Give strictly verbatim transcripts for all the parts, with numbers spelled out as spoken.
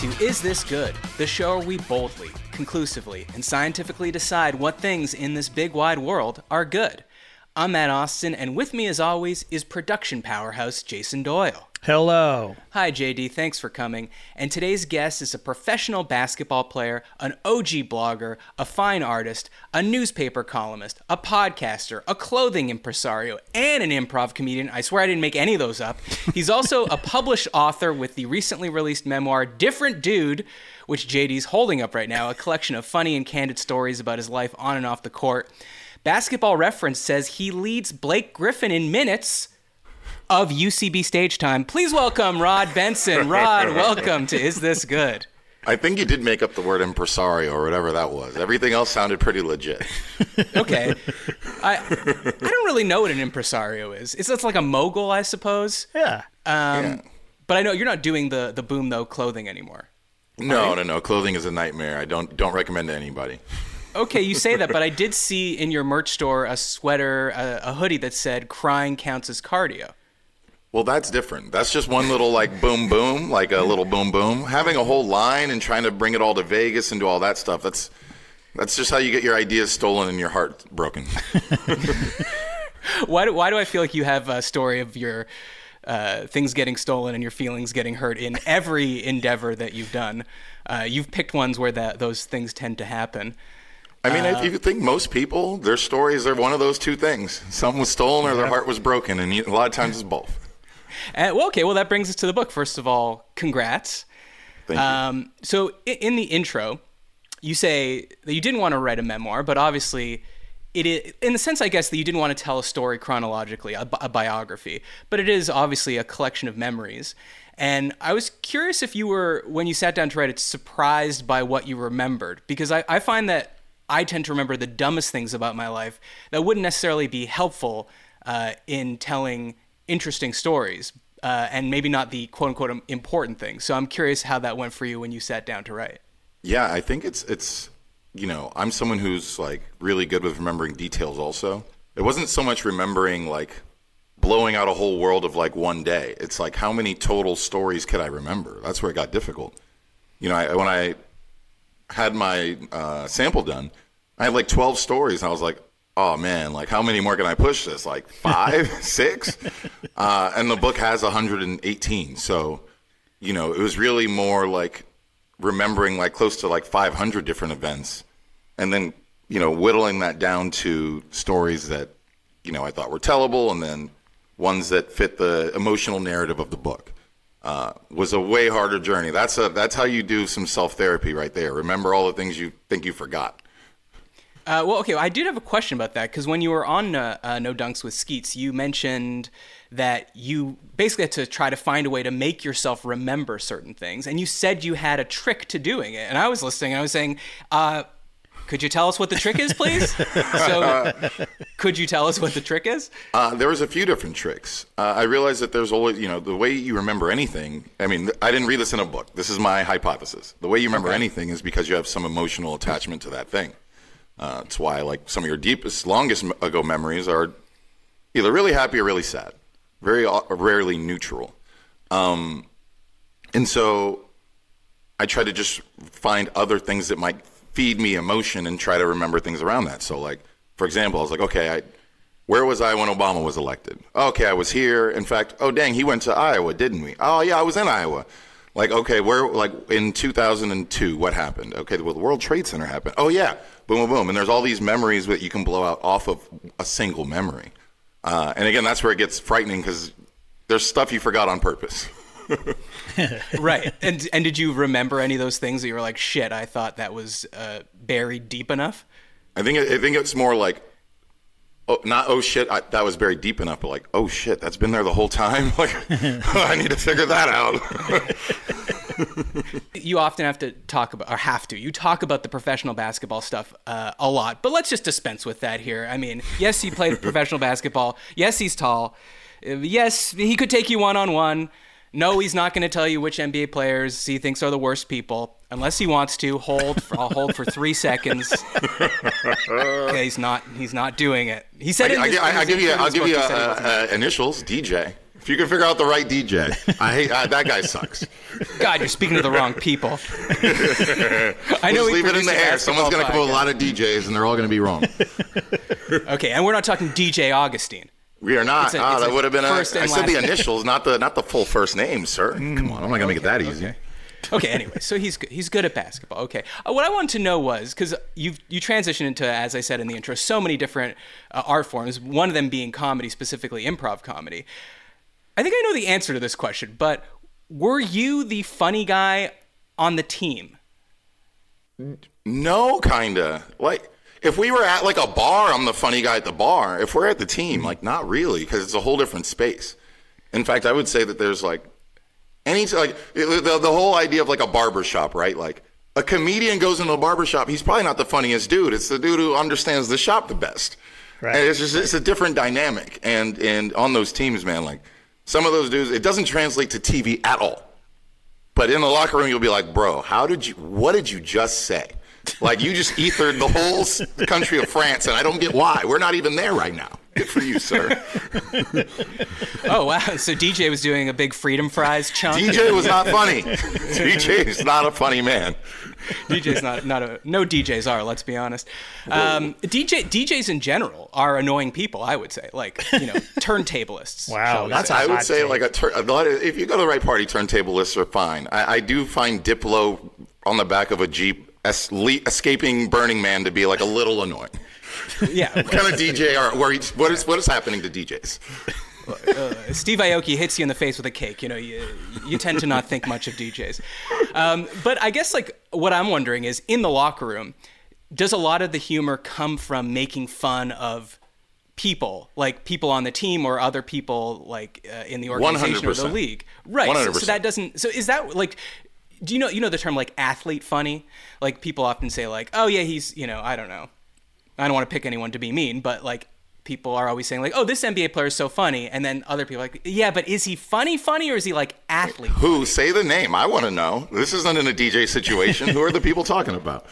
to Is This Good? The show where we boldly, conclusively, and scientifically decide what things in this big wide world are good. I'm Matt Austin, and with me as always is production powerhouse Jason Doyle. Hello. Hi, J D. Thanks for coming. And today's guest is a professional basketball player, an O G blogger, a fine artist, a newspaper columnist, a podcaster, a clothing impresario, and an improv comedian. I swear I didn't make any of those up. He's also a published author with the recently released memoir, Different Dude, which J D's holding up right now, a collection of funny and candid stories about his life on and off the court. Basketball Reference says he leads Blake Griffin in minutes of U C B stage time. Please welcome Rod Benson. Rod, welcome to Is This Good? I think you did make up the word impresario or whatever that was. Everything else sounded pretty legit. Okay. I I don't really know what an impresario is. It's, it's like a mogul, I suppose. Yeah. Um, Yeah. But I know you're not doing the, the Boom Though clothing anymore. No, no, no. Clothing is a nightmare. I don't don't recommend it to anybody. Okay, you say that, but I did see in your merch store a sweater, a, a hoodie that said crying counts as cardio. Well, that's different. That's just one little like boom boom, like a little boom boom. Having a whole line and trying to bring it all to Vegas and do all that stuff, that's that's just how you get your ideas stolen and your heart broken. Why do, why do I feel like you have a story of your uh, things getting stolen and your feelings getting hurt in every endeavor that you've done? Uh, you've picked ones where that those things tend to happen. I mean, Uh, if you think most people, their stories are one of those two things. Something was stolen or their heart was broken, and you, a lot of times it's both. Uh, well, okay, well, that brings us to the book. First of all, congrats. Thank you. Um, so i- in the intro, you say that you didn't want to write a memoir, but obviously it is, in the sense, I guess, that you didn't want to tell a story chronologically, a, bi- a biography, but it is obviously a collection of memories. And I was curious if you were, when you sat down to write it, surprised by what you remembered, because I, I find that I tend to remember the dumbest things about my life that wouldn't necessarily be helpful uh, in telling interesting stories, uh, and maybe not the quote-unquote important things. So I'm curious how that went for you when you sat down to write. Yeah, I think it's, it's you know, I'm someone who's, like, really good with remembering details also. It wasn't so much remembering, like, blowing out a whole world of, like, one day. It's like, how many total stories could I remember? That's where it got difficult. You know, I, when I had my uh, sample done, I had, like, twelve stories, and I was like, oh, man, like, how many more can I push this? Like, five, six? Uh, and the book has one hundred eighteen. So, you know, it was really more like remembering, like, close to, like, five hundred different events. And then, you know, whittling that down to stories that, you know, I thought were tellable, and then ones that fit the emotional narrative of the book. Uh, was a way harder journey. That's a that's how you do some self-therapy right there. Remember all the things you think you forgot. Uh, well, okay, I did have a question about that, because when you were on uh, uh, No Dunks with Skeets, you mentioned that you basically had to try to find a way to make yourself remember certain things, and you said you had a trick to doing it. And I was listening, and I was saying, uh, could you tell us what the trick is, please? So could you tell us what the trick is? Uh, there was a few different tricks. Uh, I realized that there's always, you know, the way you remember anything, I mean, I didn't read this in a book. This is my hypothesis. The way you remember Okay. anything is because you have some emotional attachment to that thing. Uh, it's why, like, some of your deepest, longest ago memories are either really happy or really sad. Very uh, rarely neutral. Um, and so I try to just find other things that might feed me emotion and try to remember things around that. So, like, for example, I was like, okay, I, where was I when Obama was elected? Okay, I was here. In fact, oh, dang, he went to Iowa, didn't we? Oh, yeah, I was in Iowa. Like, okay, where, like, in two thousand two, what happened? Okay, well, the World Trade Center happened. Oh, yeah, boom, boom, boom. And there's all these memories that you can blow out off of a single memory. Uh, and again, that's where it gets frightening, because there's stuff you forgot on purpose. Right. And and did you remember any of those things that you were like, shit, I thought that was uh, buried deep enough? I think I think it's more like, oh, not oh shit, I, that was buried deep enough, but like, oh shit, that's been there the whole time. Like, I need to figure that out. You often have to talk about, or have to, you talk about the professional basketball stuff uh, a lot, but let's just dispense with that here. I mean, yes, he played professional basketball. Yes, he's tall. Uh, Yes, he could take you one-on-one. No, he's not going to tell you which N B A players he thinks are the worst people, unless he wants to. Hold, for, I'll hold for three seconds. Okay, he's not. He's not doing it. He said. I, in I, his, I, in I his give you, interview I'll in his give book, you he said he uh, wasn't. uh, initials, D J. If you can figure out the right D J, I hate I, that guy sucks. God, you're speaking to the wrong people. I know. Just we leave it in the air. Someone's going to come up with a lot of D Js, and they're all going to be wrong. Okay, and we're not talking D J Augustine. We are not. A, ah, that would have been a. I said the name. initials, not the not the full first name, sir. Mm, Come on, I'm not going to okay, make it that easy. Okay. Okay, anyway, so he's good. He's good at basketball. Okay, uh, what I wanted to know was because you you transitioned into, as I said in the intro, so many different uh, art forms. One of them being comedy, specifically improv comedy. I think I know the answer to this question, but were you the funny guy on the team? No, kinda. Like if we were at like a bar, I'm the funny guy at the bar. If we're at the team, like not really, because it's a whole different space. In fact, I would say that there's like. Any like the, the whole idea of like a barbershop, right? Like a comedian goes into a barbershop, he's probably not the funniest dude. It's the dude who understands the shop the best. Right. And it's just it's a different dynamic. And and on those teams, man, like some of those dudes, it doesn't translate to T V at all. But in the locker room, you'll be like, bro, how did you? What did you just say? Like you just ethered the whole country of France, and I don't get why. We're not even there right now. Good for you, sir. Oh, wow. So D J was doing a big Freedom Fries chunk? D J was not funny. D J is not a funny man. D J's not, not a, no D Js are, let's be honest. Um, D J, D Js in general are annoying people, I would say. Like, you know, turntablists. Wow, that's I would say take. like a, tur- a lot of, if you go to the right party, turntablists are fine. I, I do find Diplo on the back of a Jeep es- le- escaping Burning Man to be like a little annoying. Yeah. What kind of D J are where he's, what is what is happening to D Js? Uh, Steve Aoki hits you in the face with a cake. You know, you you tend to not think much of D Js. Um, but I guess like what I'm wondering is in the locker room, does a lot of the humor come from making fun of people, like people on the team or other people like uh, in the organization one hundred percent. or the league? Right. one hundred percent. So, so that doesn't. So is that like? Do you know you know the term like athlete funny? Like people often say like, oh yeah, he's you know I don't know. I don't want to pick anyone to be mean, but like people are always saying like, oh, this N B A player is so funny. And then other people are like, yeah, but is he funny funny or is he like athlete? Who? Say the name. I want to know. This isn't in a D J situation. Who are the people talking about?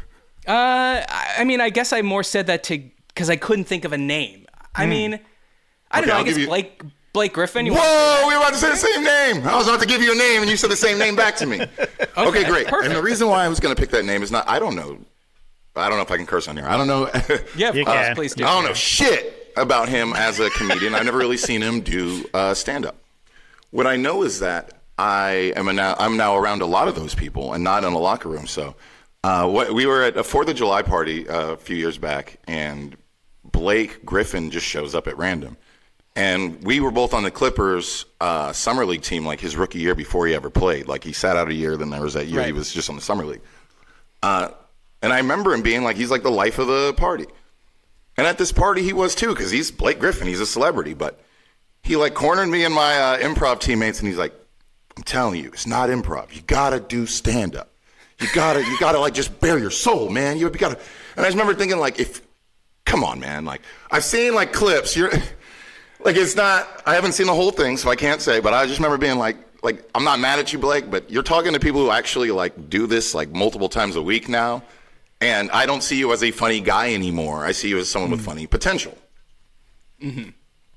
Uh, I mean, I guess I more said that to because I couldn't think of a name. I hmm. mean, I don't okay, know. I'll I guess you... Blake Blake Griffin. You Whoa, we were about to say the same name. I was about to give you a name and you said the same name back to me. Okay, okay great. Perfect. And the reason why I was going to pick that name is not, I don't know. I don't know if I can curse on here. I don't know. Yeah, of course, uh, please do. I don't know shit about him as a comedian. I've never really seen him do uh, stand-up. What I know is that I am a now, I'm now around a lot of those people and not in a locker room. So uh, what, we were at a fourth of July party uh, a few years back, and Blake Griffin just shows up at random. And we were both on the Clippers uh, summer league team, like his rookie year before he ever played. Like he sat out a year, then there was that year right. he was just on the summer league. Uh, And I remember him being like, he's like the life of the party. And at this party, he was too, because he's Blake Griffin. He's a celebrity. But he like cornered me and my uh, improv teammates, and he's like, I'm telling you, it's not improv. You got to do stand-up. You got to, you got to like just bare your soul, man. You got to. And I just remember thinking like, if, come on, man. Like I've seen like clips. You're like, it's not, I haven't seen the whole thing, so I can't say. But I just remember being like, like, I'm not mad at you, Blake, but you're talking to people who actually like do this like multiple times a week now. And I don't see you as a funny guy anymore. I see you as someone mm-hmm. with funny potential. Mm-hmm.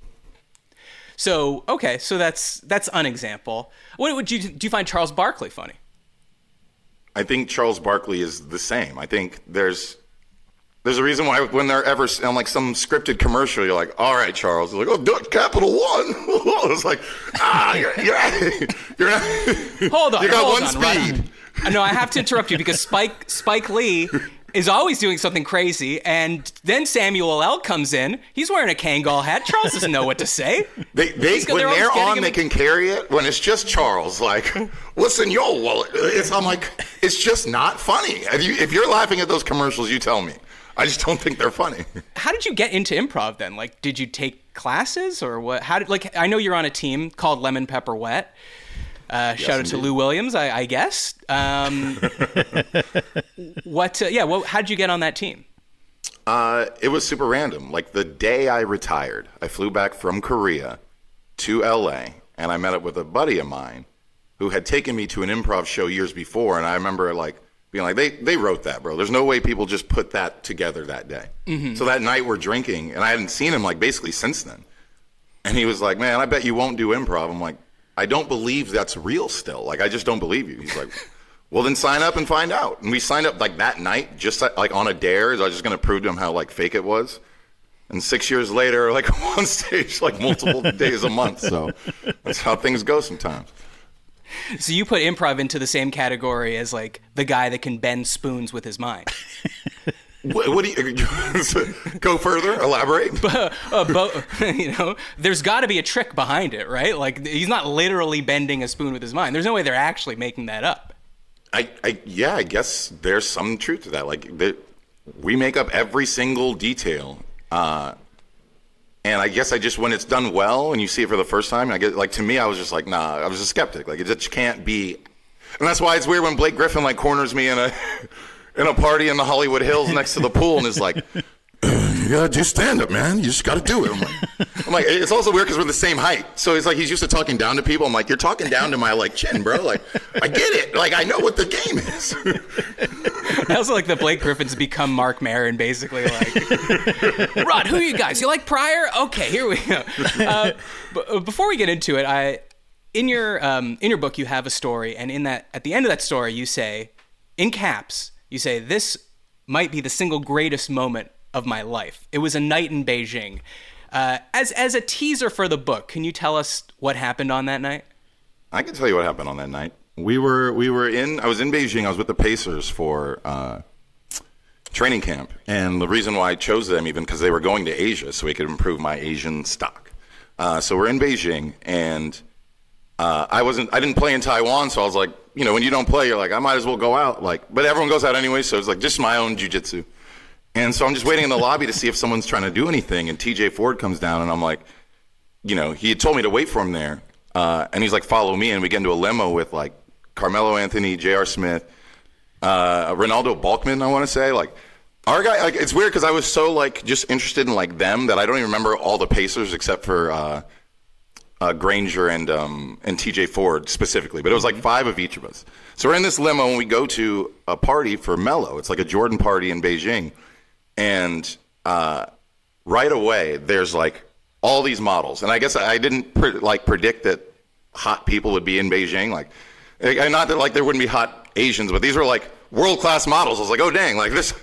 So, okay, so that's that's an example. What would you do? You find Charles Barkley funny? I think Charles Barkley is the same. I think there's there's a reason why when they're ever on like some scripted commercial, you're like, all right, Charles. They're like, oh, Dutch Capital One. It's like, ah, you're, you're, you're not, hold on, you got hold one on, speed. Right. No, I have to interrupt you because Spike Spike Lee is always doing something crazy, and then Samuel L. comes in. He's wearing a Kangol hat. Charles doesn't know what to say. They, they when they're, they're on, they can carry it. When it's just Charles, like, what's in your wallet? It's I'm like, it's just not funny. If, you, if you're laughing at those commercials, you tell me. I just don't think they're funny. How did you get into improv then? Like, did you take classes or what? How did like? I know you're on a team called Lemon Pepper Wet. Uh, yes, shout out indeed. to Lou Williams, I, I guess. Um, what? Uh, yeah. Well, how did you get on that team? Uh, it was super random. Like the day I retired, I flew back from Korea to L A, and I met up with a buddy of mine who had taken me to an improv show years before, and I remember like being like, they they wrote that, bro. There's no way people just put that together that day. Mm-hmm. So that night we're drinking, and I hadn't seen him like basically since then. And he was like, man, I bet you won't do improv. I'm like, I don't believe that's real still. Like, I just don't believe you. He's like, well, then sign up and find out. And we signed up like that night, just like on a dare. I was just going to prove to him how like fake it was. And six years later, like on stage, like multiple days a month. So that's how things go sometimes. So you put improv into the same category as like the guy that can bend spoons with his mind. What, what do you go further? Elaborate. But, uh, but you know, there's got to be a trick behind it, right? Like he's not literally bending a spoon with his mind. There's no way they're actually making that up. I, I yeah, I guess there's some truth to that. Like the, we make up every single detail. Uh, and I guess I just, when it's done well and you see it for the first time, I get like, to me, I was just like, nah, I was a skeptic. Like it just can't be. And that's why it's weird when Blake Griffin like corners me in a, in a party in the Hollywood Hills next to the pool and is like, you gotta do stand up, man. You just gotta do it. I'm like, I'm like it's also weird because we're the same height. So it's like he's used to talking down to people. I'm like, you're talking down to my like chin, bro. Like, I get it. Like, I know what the game is. I also like that Blake Griffin's become Mark Maron, basically. Like, Rod, who are you guys? You like Pryor? Okay, here we go. Uh, b- before we get into it, I in your um, in your book you have a story, and in that at the end of that story you say, in caps, you say this might be the single greatest moment of my life. It was a night in Beijing. Uh, as as a teaser for the book, can you tell us what happened on that night? I can tell you what happened on that night. We were we were in. I was in Beijing. I was with the Pacers for uh, training camp, and the reason why I chose them even because they were going to Asia, so we could improve my Asian stock. Uh, so we're in Beijing, and uh, I wasn't. I didn't play in Taiwan, so I was like, you know, when you don't play, you're like, I might as well go out. Like, but everyone goes out anyway, so it's like just my own jiu-jitsu. And so I'm just waiting in the lobby to see if someone's trying to do anything, and T J Ford comes down, and I'm like, you know, he had told me to wait for him there, uh, and he's like, follow me, and we get into a limo with like Carmelo Anthony, J R. Smith, uh, Ronaldo Balkman, I want to say. Like, our guy, like, it's weird because I was so, like, just interested in, like, them that I don't even remember all the Pacers except for uh, uh, Granger and um, and T J Ford specifically. But it was, like, five of each of us. So we're in this limo, and we go to a party for Melo. It's like a Jordan party in Beijing. And uh, right away, there's, like, all these models. And I guess I didn't, pre- like, predict that hot people would be in Beijing. Like, not that like there wouldn't be hot Asians, but these were like world-class models. I was like, oh, dang, like this,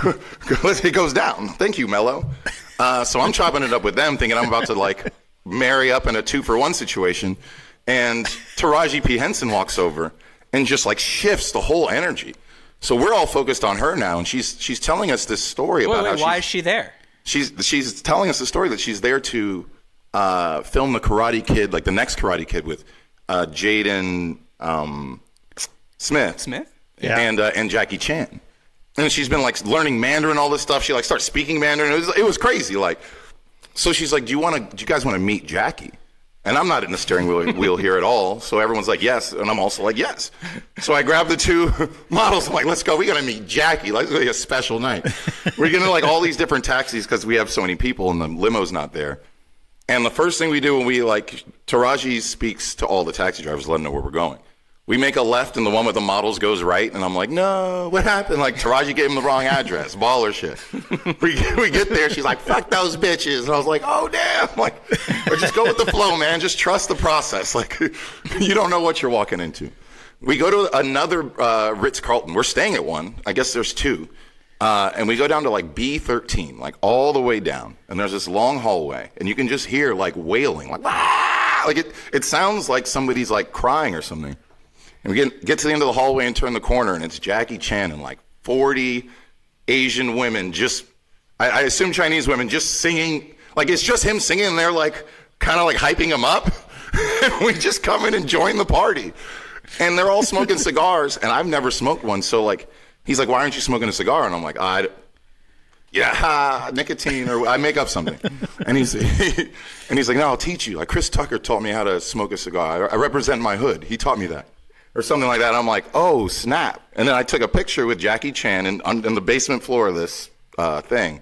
it goes down. Thank you, Melo. Uh, so I'm chopping it up with them thinking I'm about to like marry up in a two-for-one situation. And Taraji P. Henson walks over and just like shifts the whole energy. So we're all focused on her now. And she's she's telling us this story about wait, wait, how why is she there? She's, she's telling us the story that she's there to uh, film the Karate Kid, like the next Karate Kid with uh, Jaden... Um, Smith, Smith, yeah, and uh, and Jackie Chan, and she's been like learning Mandarin, all this stuff. She like starts speaking Mandarin. It was, it was crazy. Like, so she's like, "Do you want to? Do you guys want to meet Jackie?" And I'm not in the steering wheel, wheel here at all. So everyone's like, "Yes," and I'm also like, "Yes." So I grab the two models. I'm like, "Let's go. We gotta meet Jackie. Like, it's gonna be a special night." We're getting like all these different taxis because we have so many people, and the limo's not there. And the first thing we do when we like Taraji speaks to all the taxi drivers, let them know where we're going. We make a left, and the one with the models goes right, and I'm like, no, what happened? Like, Taraji gave him the wrong address. Baller shit. we, we get there, she's like, fuck those bitches. And I was like, oh, damn. I'm like, or just go with the flow, man. Just trust the process. Like, you don't know what you're walking into. We go to another uh, Ritz-Carlton. We're staying at one. I guess there's two. Uh, and we go down to, like, B thirteen, like, all the way down. And there's this long hallway, and you can just hear, like, wailing. Like, ah! Like, it, it sounds like somebody's, like, crying or something. And we get, get to the end of the hallway and turn the corner, and it's Jackie Chan and like forty Asian women, just, I, I assume Chinese women, just singing. Like, it's just him singing, and they're like, kind of like hyping him up. And we just come in and join the party. And they're all smoking cigars, and I've never smoked one. So, like, he's like, why aren't you smoking a cigar? And I'm like, I, yeah, ha, nicotine, or I make up something. And he's, he, and he's like, no, I'll teach you. Like, Chris Tucker taught me how to smoke a cigar. I, I represent my hood. He taught me that. Or something like that. And I'm like, oh, snap. And then I took a picture with Jackie Chan in, on, in the basement floor of this uh, thing.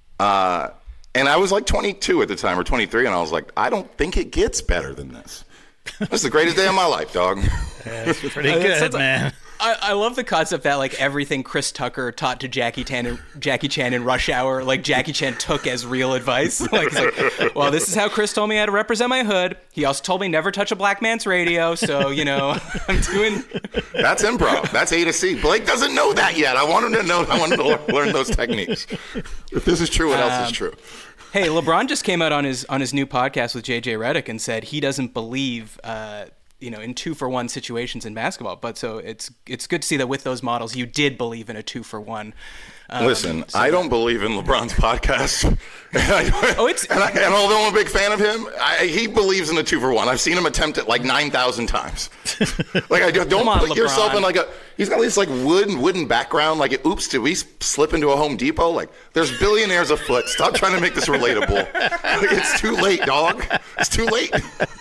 Uh, and I was like twenty-two at the time, or twenty-three, and I was like, I don't think it gets better than this. This is the greatest day of my life, dog. Yeah, it's pretty good, sounds man. Like, I, I love the concept that like everything Chris Tucker taught to Jackie Chan and Jackie Chan in Rush Hour, like Jackie Chan took as real advice. Like, it's like, well, this is how Chris told me how to represent my hood. He also told me never touch a black man's radio. So, you know, I'm doing. That's improv. That's A to C. Blake doesn't know that yet. I want him to know. I want him to learn those techniques. If this is true, what else um, is true? Hey, LeBron just came out on his on his new podcast with J J Redick and said he doesn't believe. Uh, you know, in two for one situations in basketball. But so it's it's good to see that with those models, you did believe in a two for one. Um, Listen, so I that, don't believe in LeBron's podcast. and, I, oh, it's, and, I, and although I'm a big fan of him, I, he believes in a two for one. I've seen him attempt it like nine thousand times. Like, I don't on, put LeBron. yourself in like a, he's got this like wooden, wooden background. Like, oops, did we slip into a Home Depot? Like, there's billionaires afoot. Stop trying to make this relatable. Like, it's too late, dog. It's too late.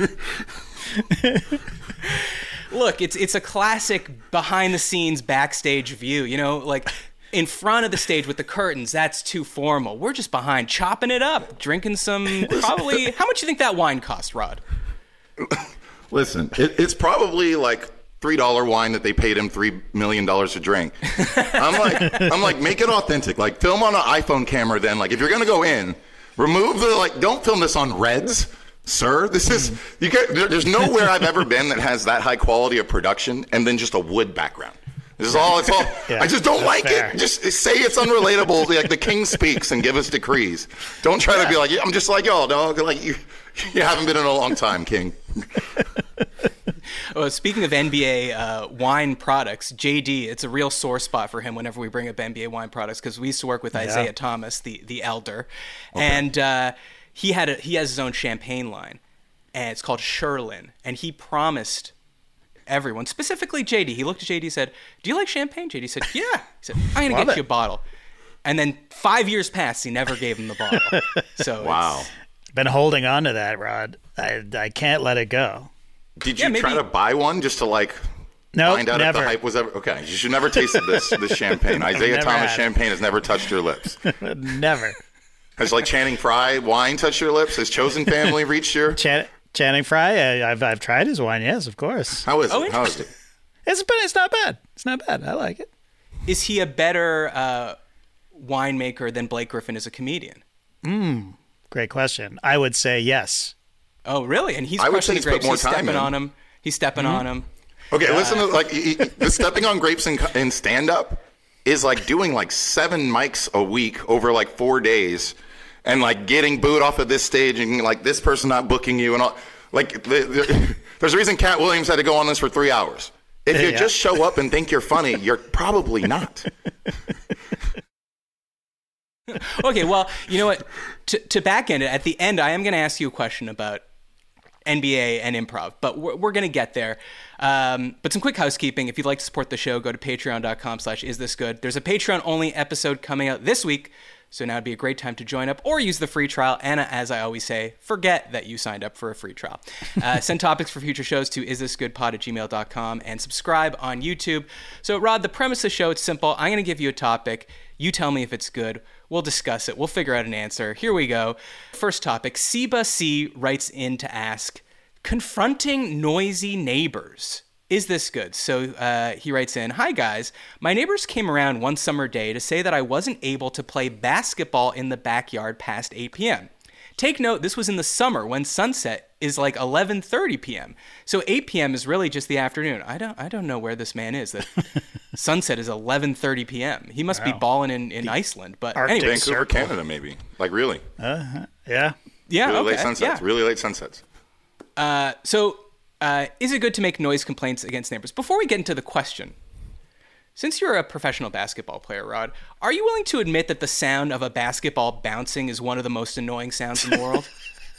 Look, it's it's a classic behind-the-scenes backstage view. You know, like in front of the stage with the curtains, that's too formal. We're just behind, chopping it up, drinking some probably. How much do you think that wine cost, Rod? Listen, it, it's probably like three dollar wine that they paid him three million dollars to drink. I'm like, I'm like, make it authentic. Like, film on an iPhone camera. Then, like, if you're gonna go in, remove the like. Don't film this on Reds. Sir, this is you get. There's nowhere I've ever been that has that high quality of production and then just a wood background. This is all. It's all. Yeah, I just don't like fair. it. Just say it's unrelatable. Like the king speaks and give us decrees. Don't try yeah. to be like I'm just like y'all, dog. Like you, you haven't been in a long time, King. Well, speaking of N B A uh, wine products, J D, it's a real sore spot for him whenever we bring up N B A wine products because we used to work with Isaiah yeah. Thomas, the the elder, okay. and. Uh, He had a, he has his own champagne line, and it's called Sherlin. And he promised everyone, specifically J D. He looked at J D and said, "Do you like champagne?" J D said, "Yeah." He said, "I'm gonna get it. you a bottle." And then five years passed. He never gave him the bottle. So wow, it's, been holding on to that, Rod. I I can't let it go. Did you yeah, maybe, try to buy one just to like? No, find out never. if the hype was ever okay. You should never tasted this this champagne. Isaiah Thomas champagne has never touched your lips. Never. Has like Channing Frye wine touched your lips? Has Chosen Family reached your? Chan- Channing Frye, I, I've I've tried his wine. Yes, of course. How is oh, it? How is it? It's but it's not bad. It's not bad. I like it. Is he a better uh, winemaker than Blake Griffin as a comedian? Mm, great question. I would say yes. Oh, really? And he's I would crushing say the grapes. He's, he's stepping in. on him. He's stepping mm-hmm. on him. Okay, uh, listen to like he, the stepping on grapes in, in stand up is like doing like seven mics a week over like four days. And like getting booed off of this stage and like this person not booking you and all. Like the, the, there's a reason Cat Williams had to go on this for three hours. If you yeah. just show up and think you're funny, you're probably not. Okay, well, you know what? To, to back end it, at the end, I am going to ask you a question about N B A and improv, but we're, we're going to get there. Um, but some quick housekeeping. If you'd like to support the show, go to patreon.com slash is this good. There's a Patreon-only episode coming out this week. So now would be a great time to join up or use the free trial. And as I always say, forget that you signed up for a free trial. Uh, send topics for future shows to isthisgoodpod at gmail dot com and subscribe on YouTube. So Rod, the premise of the show, it's simple. I'm going to give you a topic. You tell me if it's good. We'll discuss it. We'll figure out an answer. Here we go. First topic. Seba C writes in to ask, confronting noisy neighbors. Is this good? So uh, he writes in, hi guys, my neighbors came around one summer day to say that I wasn't able to play basketball in the backyard past eight p.m. Take note, this was in the summer when sunset is like eleven thirty p.m. So eight p.m. is really just the afternoon. I don't I don't know where this man is that sunset is eleven thirty p.m. He must wow. be balling in, in Iceland. But Arctic anyway. Vancouver, Canada, maybe. Like really. Uh, yeah. Yeah, really okay. late sunsets. Yeah. Really late sunsets. Uh, so... Uh, is it good to make noise complaints against neighbors? Before we get into the question, since you're a professional basketball player, Rod, are you willing to admit that the sound of a basketball bouncing is one of the most annoying sounds in the world?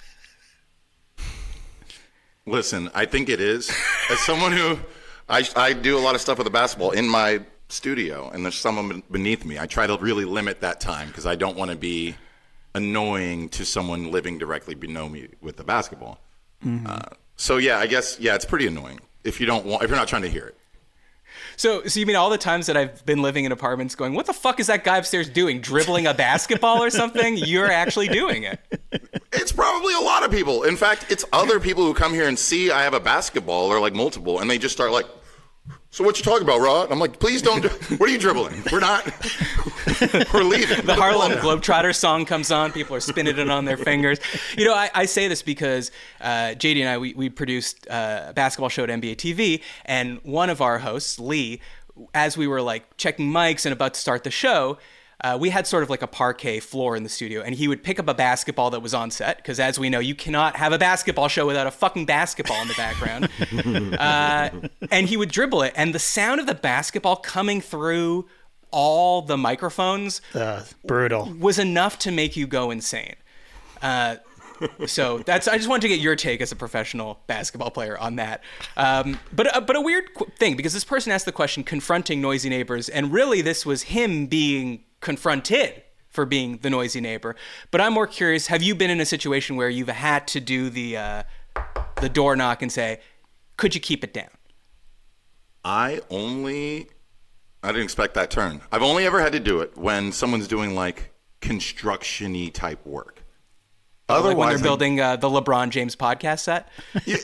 Listen, I think it is. As someone who, I, I do a lot of stuff with the basketball in my studio, and there's someone beneath me, I try to really limit that time because I don't want to be annoying to someone living directly below me with the basketball. Mm-hmm. Uh, So yeah, I guess yeah, it's pretty annoying if you don't want if you're not trying to hear it. So, so you mean all the times that I've been living in apartments, going, "What the fuck is that guy upstairs doing? Dribbling a basketball or something?" You're actually doing it. It's probably a lot of people. In fact, it's other people who come here and see I have a basketball or like multiple, and they just start like so what you talking about, Rod? I'm like, please don't. What are you dribbling? We're not. We're leaving. The Harlem Globetrotters song comes on. People are spinning it on their fingers. You know, I, I say this because uh, J D and I, we, we produced uh, a basketball show at N B A T V, and one of our hosts, Lee, as we were like checking mics and about to start the show, Uh, we had sort of like a parquet floor in the studio, and he would pick up a basketball that was on set, because as we know, you cannot have a basketball show without a fucking basketball in the background. uh, and he would dribble it, and the sound of the basketball coming through all the microphones uh, brutal was enough to make you go insane. Uh, so that's I just wanted to get your take as a professional basketball player on that. Um, but uh, but a weird qu- thing, because this person asked the question confronting noisy neighbors, and really this was him being confronted for being the noisy neighbor. But I'm more curious, have you been in a situation where you've had to do the uh, the door knock and say, could you keep it down? I only, I didn't expect that turn. I've only ever had to do it when someone's doing like construction-y type work. Otherwise, like when they're building uh, the LeBron James podcast set? Yeah,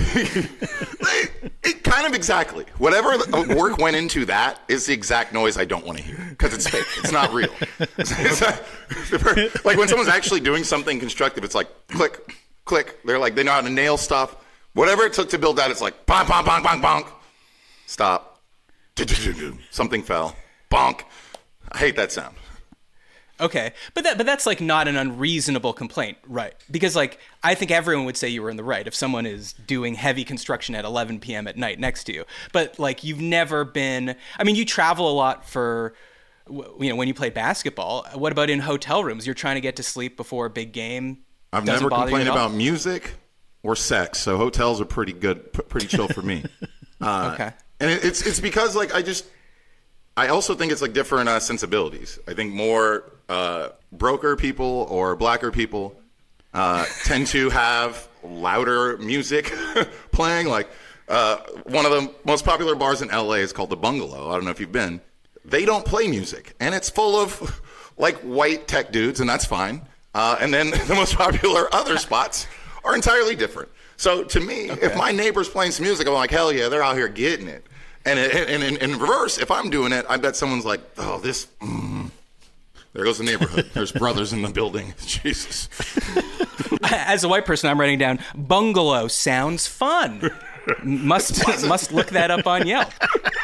like, it kind of exactly. Whatever work went into that is the exact noise I don't want to hear, because it's fake. It's not real. It's, it's not, like when someone's actually doing something constructive, it's like click, click. They're like, they know how to nail stuff. Whatever it took to build that, it's like bonk, bonk, bonk, bonk, bonk. Stop. Something fell. Bonk. I hate that sound. Okay, but that but that's like not an unreasonable complaint, right? Because like I think everyone would say you were in the right if someone is doing heavy construction at eleven p.m. at night next to you. But like you've never been. I mean, you travel a lot for, you know, when you play basketball. What about in hotel rooms? You're trying to get to sleep before a big game. I've never complained about music or sex, so hotels are pretty good, pretty chill for me. Uh, okay, and it, it's it's because like I just. I also think it's like different uh, sensibilities. I think more uh, broker people or blacker people uh, tend to have louder music playing. Like uh, one of the most popular bars in L A is called the Bungalow. I don't know if you've been. They don't play music, and it's full of like white tech dudes, and that's fine. Uh, and then the most popular other spots are entirely different. So to me, okay. If my neighbor's playing some music, I'm like, hell yeah, they're out here getting it. And in, in, in reverse, if I'm doing it, I bet someone's like, oh, this, mm, there goes the neighborhood. There's brothers in the building. Jesus. As a white person, I'm writing down, bungalow sounds fun. Must must look that up on Yelp.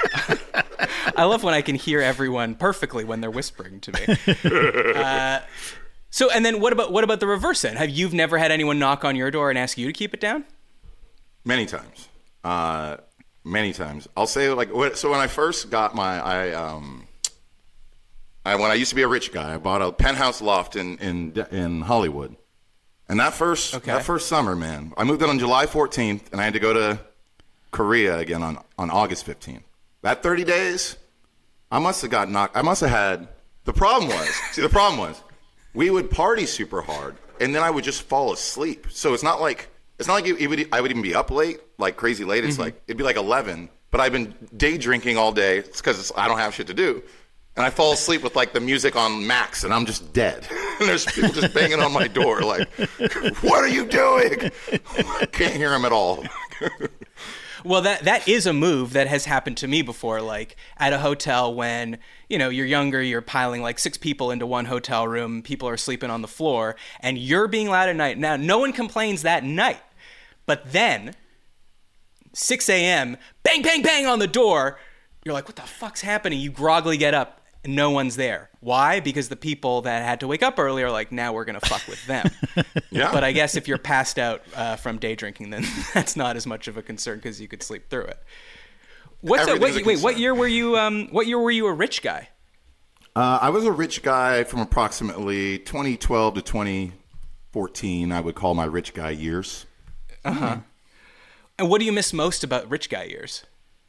I love when I can hear everyone perfectly when they're whispering to me. Uh, so, and then what about what about the reverse then? Have you never had anyone knock on your door and ask you to keep it down? Many times. Uh Many times. I'll say like, so when I first got my, I, um, I, when I used to be a rich guy, I bought a penthouse loft in, in, in Hollywood. And that first, okay. that first summer, man, I moved in on July fourteenth and I had to go to Korea again on, on August fifteenth. That thirty days, I must have got knocked. I must have had, the problem was, see, the problem was we would party super hard and then I would just fall asleep. So it's not like, It's not like it would, I would even be up late, like crazy late. It's mm-hmm. like, it'd be like eleven, but I've been day drinking all day. It's because I don't have shit to do. And I fall asleep with like the music on max and I'm just dead. And there's people just banging on my door like, what are you doing? I can't hear them at all. Well, that that is a move that has happened to me before, like at a hotel when, you know, you're younger, you're piling like six people into one hotel room, people are sleeping on the floor, and you're being loud at night. Now, no one complains that night. But then, six a.m., bang, bang, bang on the door. You're like, what the fuck's happening? You groggily get up, and no one's there. Why? Because the people that had to wake up early are like, now we're going to fuck with them. Yeah. But I guess if you're passed out uh, from day drinking, then that's not as much of a concern because you could sleep through it. What's a, wait, wait, what year were you? Um, what year were you a rich guy? Uh, I was a rich guy from approximately twenty twelve to twenty fourteen. I would call my rich guy years. Uh huh. Mm-hmm. And what do you miss most about rich guy years?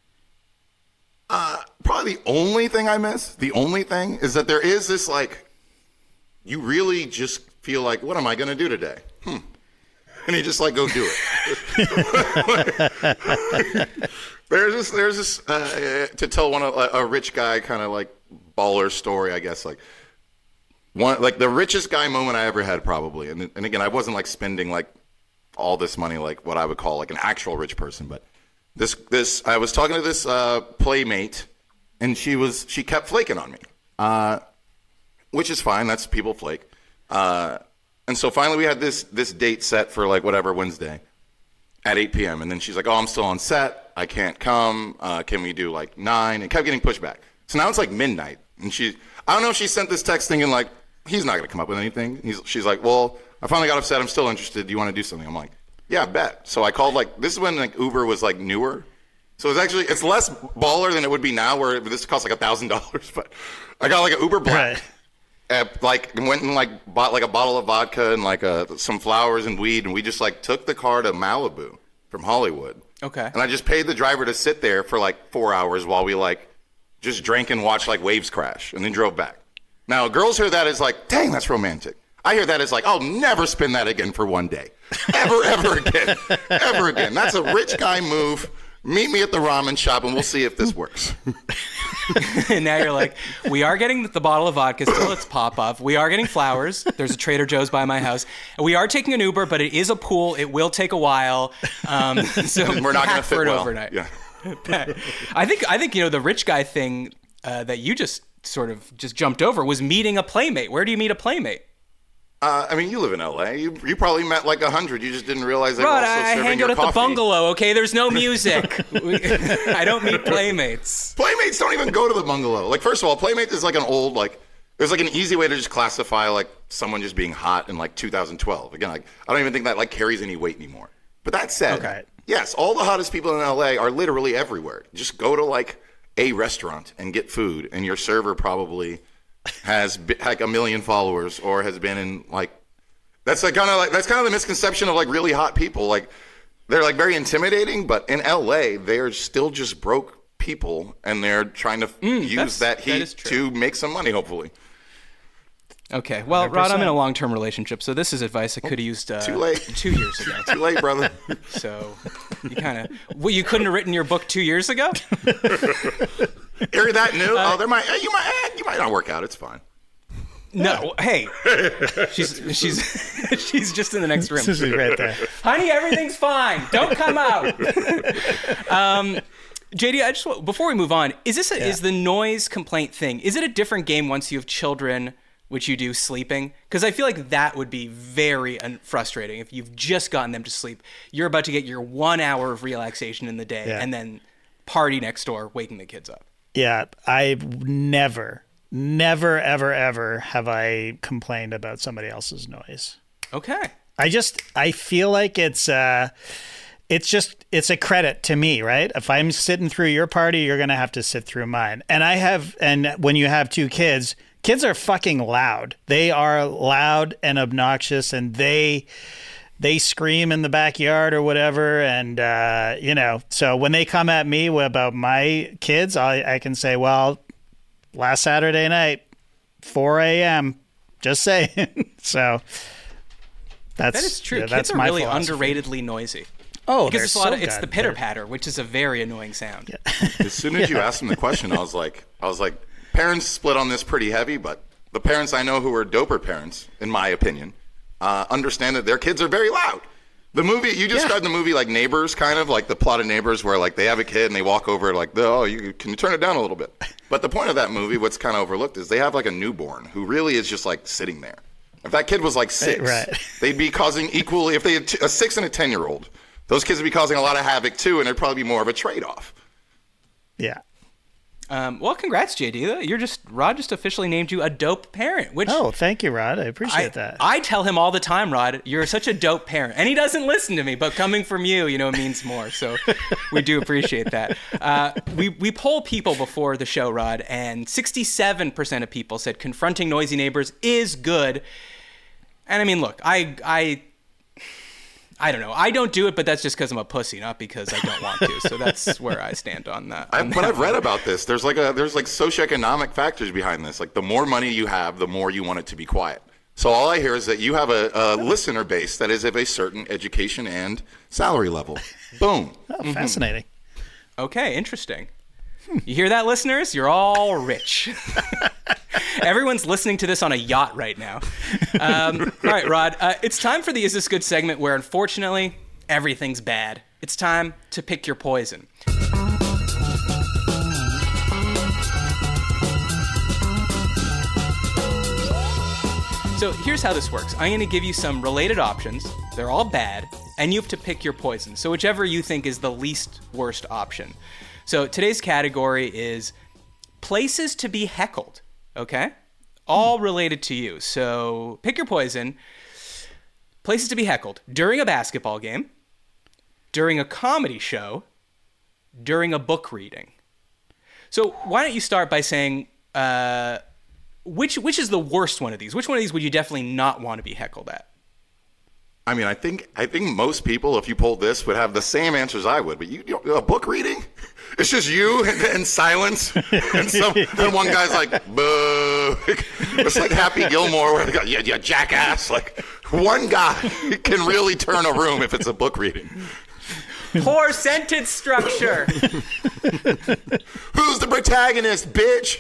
Uh, probably the only thing I miss, the only thing, is that there is this, like, you really just feel like, what am I going to do today? Hmm. And you just, like, go do it. there's this, there's this, uh, to tell one of a, a rich guy kind of, like, baller story, I guess, like, one, like, the richest guy moment I ever had, probably. And, and again, I wasn't, like, spending, like, all this money, like, what I would call, like, an actual rich person, but This this I was talking to this uh, playmate, and she was she kept flaking on me, uh, which is fine. That's people flake. Uh, and so finally we had this this date set for like whatever Wednesday at eight p.m. And then she's like, "Oh, I'm still on set. I can't come. Uh, can we do like nine?" And kept getting pushed back. So now it's like midnight, and she I don't know if she sent this text thinking like he's not gonna come up with anything. He's, she's like, "Well, I finally got upset. I'm still interested. Do you want to do something?" I'm like, "Yeah, bet." So I called like this is when like Uber was like newer. So it's actually it's less baller than it would be now, where this costs like a thousand dollars. But I got like an Uber Black, Right. and, like went and like bought like a bottle of vodka and like uh, some flowers and weed, and we just like took the car to Malibu from Hollywood. Okay. And I just paid the driver to sit there for like four hours while we like just drank and watched like waves crash, and then drove back. Now girls hear that as like, dang, that's romantic. I hear that as like, I'll never spin that again for one day, ever, ever again, ever again. That's a rich guy move. Meet me at the ramen shop, and we'll see if this works. And now you're like, we are getting the bottle of vodka still. It's pop off. We are getting flowers. There's a Trader Joe's by my house. And we are taking an Uber, but it is a pool. It will take a while. Um, so We're not going to pack fit for it well. overnight. Yeah. I think I think you know the rich guy thing uh, that you just sort of just jumped over was meeting a playmate. Where do you meet a playmate? Uh, I mean, you live in L A. You you probably met like a hundred. You just didn't realize they Rod, were also I serving hang your out at coffee. the bungalow. Okay, there's no music. I don't meet playmates. Playmates don't even go to the bungalow. Like, first of all, Playmate is like an old, like, there's like an easy way to just classify like someone just being hot in like two thousand twelve. Again, like, I don't even think that like carries any weight anymore. But that said, Okay. yes, all the hottest people in L A are literally everywhere. Just go to like a restaurant and get food, and your server probably has bi- like a million followers or has been in like. That's like kind of like that's kind of the misconception of like really hot people. Like they're like very intimidating, but in L A they're still just broke people, and they're trying to Mm, that's- use that that heat is true. to make some money, hopefully. Okay, well, Rod, I'm in a long-term relationship, so this is advice I could have used uh, Too late. two years ago. Too late, brother. So you kind of well, you couldn't have written your book two years ago. You're that new? Uh, oh, there might you might eh, you might not work out. It's fine. No, hey, she's she's she's just in the next room. This is right there. Honey, everything's fine. Don't come out. um, J D, I just want- before we move on, is this a, Yeah. is the noise complaint thing? Is it a different game once you have children, which you do sleeping? Because I feel like that would be very un- frustrating if you've just gotten them to sleep. You're about to get your one hour of relaxation in the day, Yeah. and then party next door, waking the kids up. Yeah, I've never, never, ever, ever have I complained about somebody else's noise. Okay. I just, I feel like it's, uh, it's just, it's a credit to me, right? If I'm sitting through your party, you're going to have to sit through mine. And I have, and when you have two kids, kids are fucking loud. They are loud and obnoxious, and they, they scream in the backyard or whatever. And, uh, you know, so when they come at me about my kids, I, I can say, well, last Saturday night, four a.m., just saying. So that's, That is true. yeah, Kids that's are my really philosophy. underratedly noisy. Oh, Because they're it's a lot so of, it's good. the pitter They're- patter, which is a very annoying sound. As soon as you asked them the question, I was like, I was like, parents split on this pretty heavy, but the parents I know who are doper parents, in my opinion, uh, understand that their kids are very loud. The movie you described the movie like Neighbors, kind of like the plot of Neighbors, where like they have a kid and they walk over like, oh, you can you turn it down a little bit. But the point of that movie, what's kind of overlooked, is they have like a newborn who really is just like sitting there. If that kid was like six, Right. they'd be causing equally. If they had t- a six and a ten year old, those kids would be causing a lot of havoc too, and there'd probably be more of a trade off. Yeah. Um, well, congrats, J D. You're just Rod just officially named you a dope parent, which Oh, thank you, Rod. I appreciate I, that. I tell him all the time, Rod, you're such a dope parent. And he doesn't listen to me, but coming from you, you know, means more. So we do appreciate that. Uh, we, we poll people before the show, Rod, and sixty-seven percent of people said confronting noisy neighbors is good. And I mean, look, I, I, I don't know. I don't do it, but that's just because I'm a pussy, not because I don't want to. So that's where I stand on that. I, on but that I've read one. about this. There's like a there's like socioeconomic factors behind this. Like the more money you have, the more you want it to be quiet. So all I hear is that you have a, a listener base that is of a certain education and salary level. Boom. Oh, fascinating. Okay, interesting. You hear that, listeners? You're all rich. Everyone's listening to this on a yacht right now. Um, all right, Rod, uh, it's time for the Is This Good segment where, unfortunately, everything's bad. It's time to pick your poison. So here's how this works. I'm going to give you some related options. They're all bad, and you have to pick your poison. So whichever you think is the least worst option. So today's category is places to be heckled, okay? All related to you. So pick your poison. Places to be heckled during a basketball game, during a comedy show, during a book reading. So why don't you start by saying... Uh, Which which is the worst one of these? Which one of these would you definitely not want to be heckled at? I mean, I think I think most people, if you polled this, would have the same answers I would. But you, you a book reading? It's just you and, and silence, and some and one guy's like, "Boo!" It's like Happy Gilmore, where they go, "Yeah, yeah, jackass!" Like one guy can really turn a room if it's a book reading. Poor sentence structure. Who's the protagonist, bitch?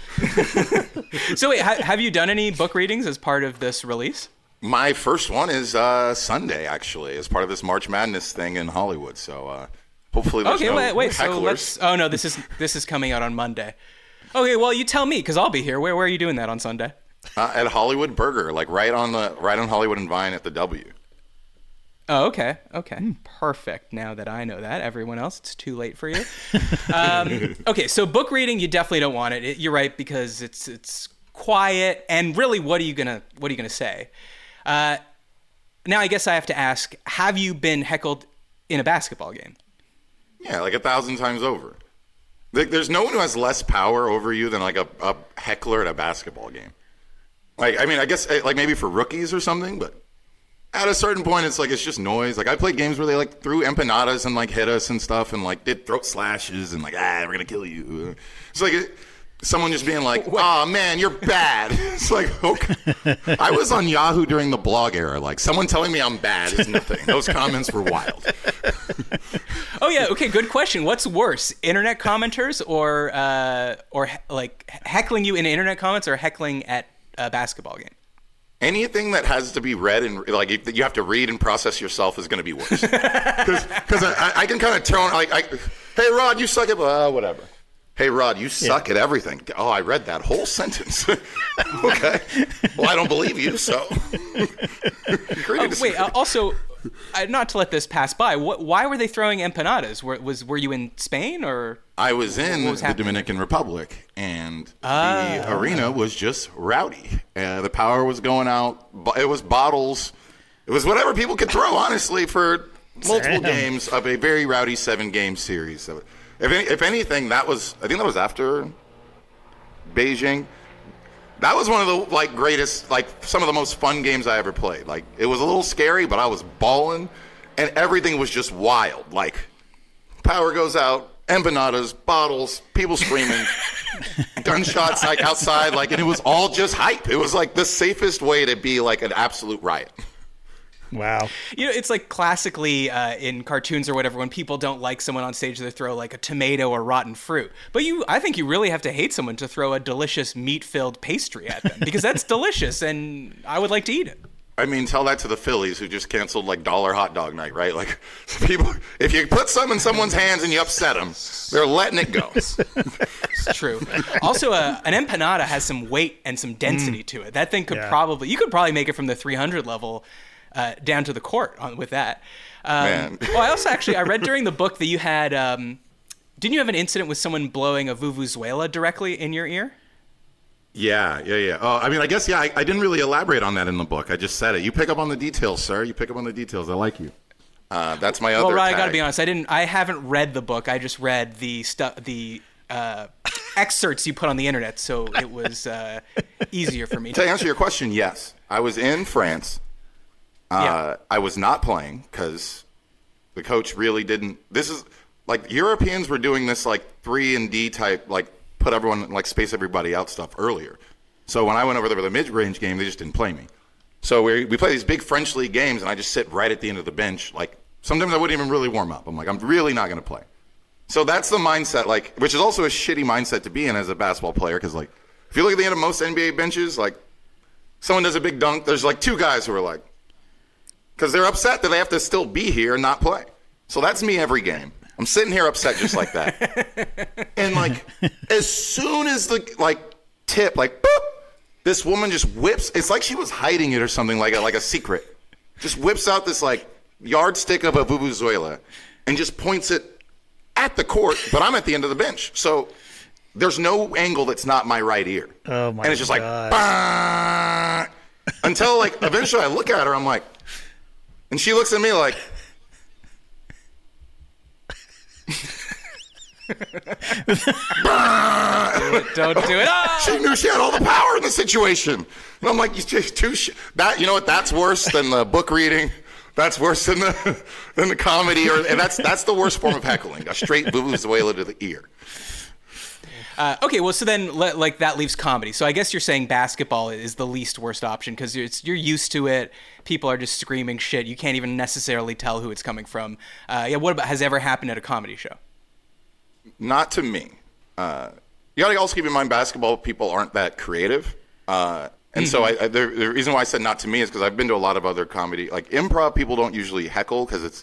So wait, ha- have you done any book readings as part of this release? My first one is uh, Sunday, actually, as part of this March Madness thing in Hollywood. So uh, hopefully there's okay, no wait, wait. hecklers. So let's. Oh no, this is this is coming out on Monday. Okay, well you tell me because I'll be here. Where where are you doing that on Sunday? Uh, at Hollywood Burger, like right on the right on Hollywood and Vine at the W. Oh, okay, okay, mm. Perfect. Now that I know that, everyone else, it's too late for you. Um, okay, so book reading, you definitely don't want it. it. You're right because it's it's quiet, and really, what are you gonna what are you gonna say? Uh, now, I guess I have to ask: have you been heckled in a basketball game? Yeah, like a thousand times over. There's no one who has less power over you than like a, a heckler at a basketball game. Like, I mean, I guess like maybe for rookies or something, but. At a certain point, it's like, it's just noise. Like, I played games where they, like, threw empanadas and, like, hit us and stuff and, like, did throat slashes and, like, ah, we're going to kill you. It's like it, someone just being like, oh, man, you're bad. It's like, okay. I was on Yahoo during the blog era. Like, someone telling me I'm bad is nothing. Those comments were wild. Oh, yeah. Okay, good question. What's worse, internet commenters or, uh, or like, heckling you in internet comments or heckling at a basketball game? Anything that has to be read and like you have to read and process yourself is going to be worse. Because I, I can kind of tone like, I, hey Rod, you suck at uh, whatever. Hey Rod, you suck yeah. at everything. Oh, I read that whole sentence. Okay, well I don't believe you. So oh, wait. Uh, also, uh, not to let this pass by. What? Why were they throwing empanadas? Were, was were you in Spain or? I was in was the happening? Dominican Republic, and ah. the arena was just rowdy. Uh, the power was going out. It was bottles. It was whatever people could throw, honestly, for multiple games of a very rowdy seven-game series. So if, any, if anything, that was, I think that was after Beijing. That was one of the like greatest, like some of the most fun games I ever played. Like it was a little scary, but I was balling, and everything was just wild. Like power goes out. Empanadas, bottles, people screaming, gunshots like outside, like, and it was all just hype. It was like the safest way to be like an absolute riot. Wow. You know, it's like classically uh, in cartoons or whatever, when people don't like someone on stage, they throw like a tomato or rotten fruit. But you, I think you really have to hate someone to throw a delicious meat-filled pastry at them because that's delicious and I would like to eat it. I mean, tell that to the Phillies who just canceled like Dollar Hot Dog Night, right? Like, people, if you put some in someone's hands and you upset them, they're letting it go. It's true. Also, uh, an empanada has some weight and some density mm. to it. That thing could yeah. probably, you could probably make it from the three hundred level uh, down to the court on, with that. Um, Man. Well, I also actually, I read during the book that you had, um, didn't you have an incident with someone blowing a vuvuzela directly in your ear? Yeah, yeah, yeah. Oh, I mean, I guess, yeah, I, I didn't really elaborate on that in the book. I just said it. You pick up on the details, sir. You pick up on the details. I like you. Uh, that's my other Well, Ryan, tag. I gotta be honest. I didn't. I haven't read the book. I just read the stuff, the uh, excerpts you put on the internet, so it was uh, easier for me. To answer your question, yes. I was in France. Uh, yeah. I was not playing because the coach really didn't. This is, like, Europeans were doing this, like, three and D type, like, put everyone, like, space everybody out stuff earlier. So when I went over there for the mid-range game, they just didn't play me. So we we play these big French league games, and I just sit right at the end of the bench. Like, sometimes I wouldn't even really warm up. I'm like, I'm really not going to play. So that's the mindset, like, which is also a shitty mindset to be in as a basketball player, because, like, if you look at the end of most N B A benches, like, someone does a big dunk, there's, like, two guys who are like, because they're upset that they have to still be here and not play. So that's me every game. I'm sitting here upset just like that. And like, as soon as the like tip, like, boop, this woman just whips. It's like she was hiding it or something, like a, like a secret. Just whips out this like yardstick of a Vuvuzela and just points it at the court. But I'm at the end of the bench, so there's no angle that's not my right ear. Oh my god! And it's just like, bah! Until like eventually I look at her, I'm like, and she looks at me like. Don't do it. Oh! She knew she had all the power in the situation. And I'm like, you just too sh- that. You know what? That's worse than the book reading. That's worse than the than the comedy. Or and that's that's the worst form of heckling. A straight vuvuzela to the ear. Uh, okay, well, so then like that leaves comedy. So I guess you're saying basketball is the least worst option because you're, you're used to it. People are just screaming shit. You can't even necessarily tell who it's coming from. Uh, yeah. What about has ever happened at a comedy show? Not to me. Uh, you got to also keep in mind basketball people aren't that creative. Uh, and mm-hmm. so I, I, the, the reason why I said not to me is because I've been to a lot of other comedy. Like improv, people don't usually heckle because it's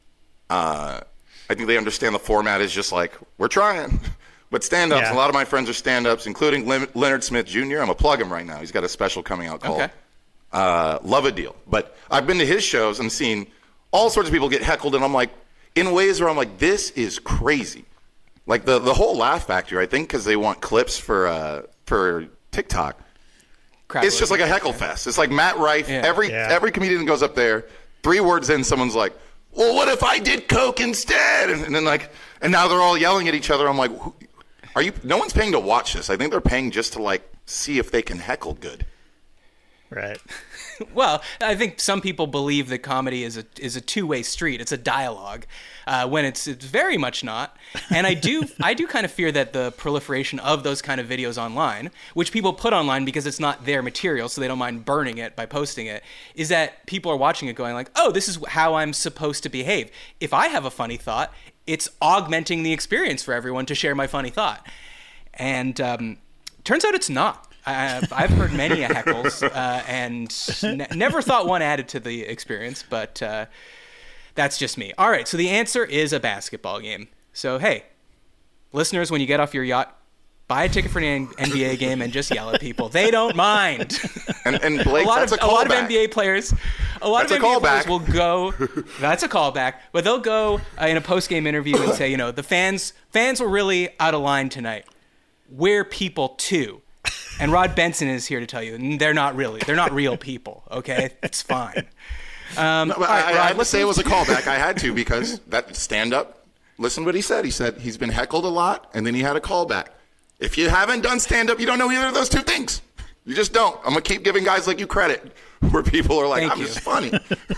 uh, I think they understand the format is just like, we're trying. But stand-ups, yeah. a lot of my friends are stand-ups, including Leonard Smith Junior I'm going to plug him right now. He's got a special coming out called okay. uh, Love a Deal. But I've been to his shows and seen all sorts of people get heckled, and I'm like, in ways where I'm like, this is crazy. Like the, the whole laugh factor, I think, because they want clips for uh, for TikTok. Crowd it's just like a heckle fest. It's like Matt Rife. Yeah. Every yeah. every comedian goes up there, three words in, someone's like, well, what if I did coke instead? And, and then like, and now they're all yelling at each other. I'm like, are you? No one's paying to watch this. I think they're paying just to like see if they can heckle good. Right. Well, I think some people believe that comedy is a is a two-way street. It's a dialogue, uh, when it's it's very much not. And I do I do kind of fear that the proliferation of those kind of videos online, which people put online because it's not their material, so they don't mind burning it by posting it, is that people are watching it going like, oh, this is how I'm supposed to behave. If I have a funny thought, it's augmenting the experience for everyone to share my funny thought. And um, turns out it's not. I've, I've heard many a heckles uh, and ne- never thought one added to the experience, but uh, that's just me. All right, so the answer is a basketball game. So, hey, listeners, when you get off your yacht, buy a ticket for an N B A game and just yell at people. They don't mind. And, and Blake, a lot that's of, a callback. A lot of N B A players, a lot that's of N B A a players will go. That's a callback, but they'll go uh, in a post-game interview and say, you know, the fans fans were really out of line tonight. We're people too. And Rod Benson is here to tell you they're not really. They're not real people, okay? It's fine. Um, no, but right, I, Rod, I had to say it was a callback. I had to because that stand-up, listen to what he said. He said he's been heckled a lot, and then he had a callback. If you haven't done stand-up, you don't know either of those two things. You just don't. I'm going to keep giving guys like you credit where people are like, Thank I'm you. just funny.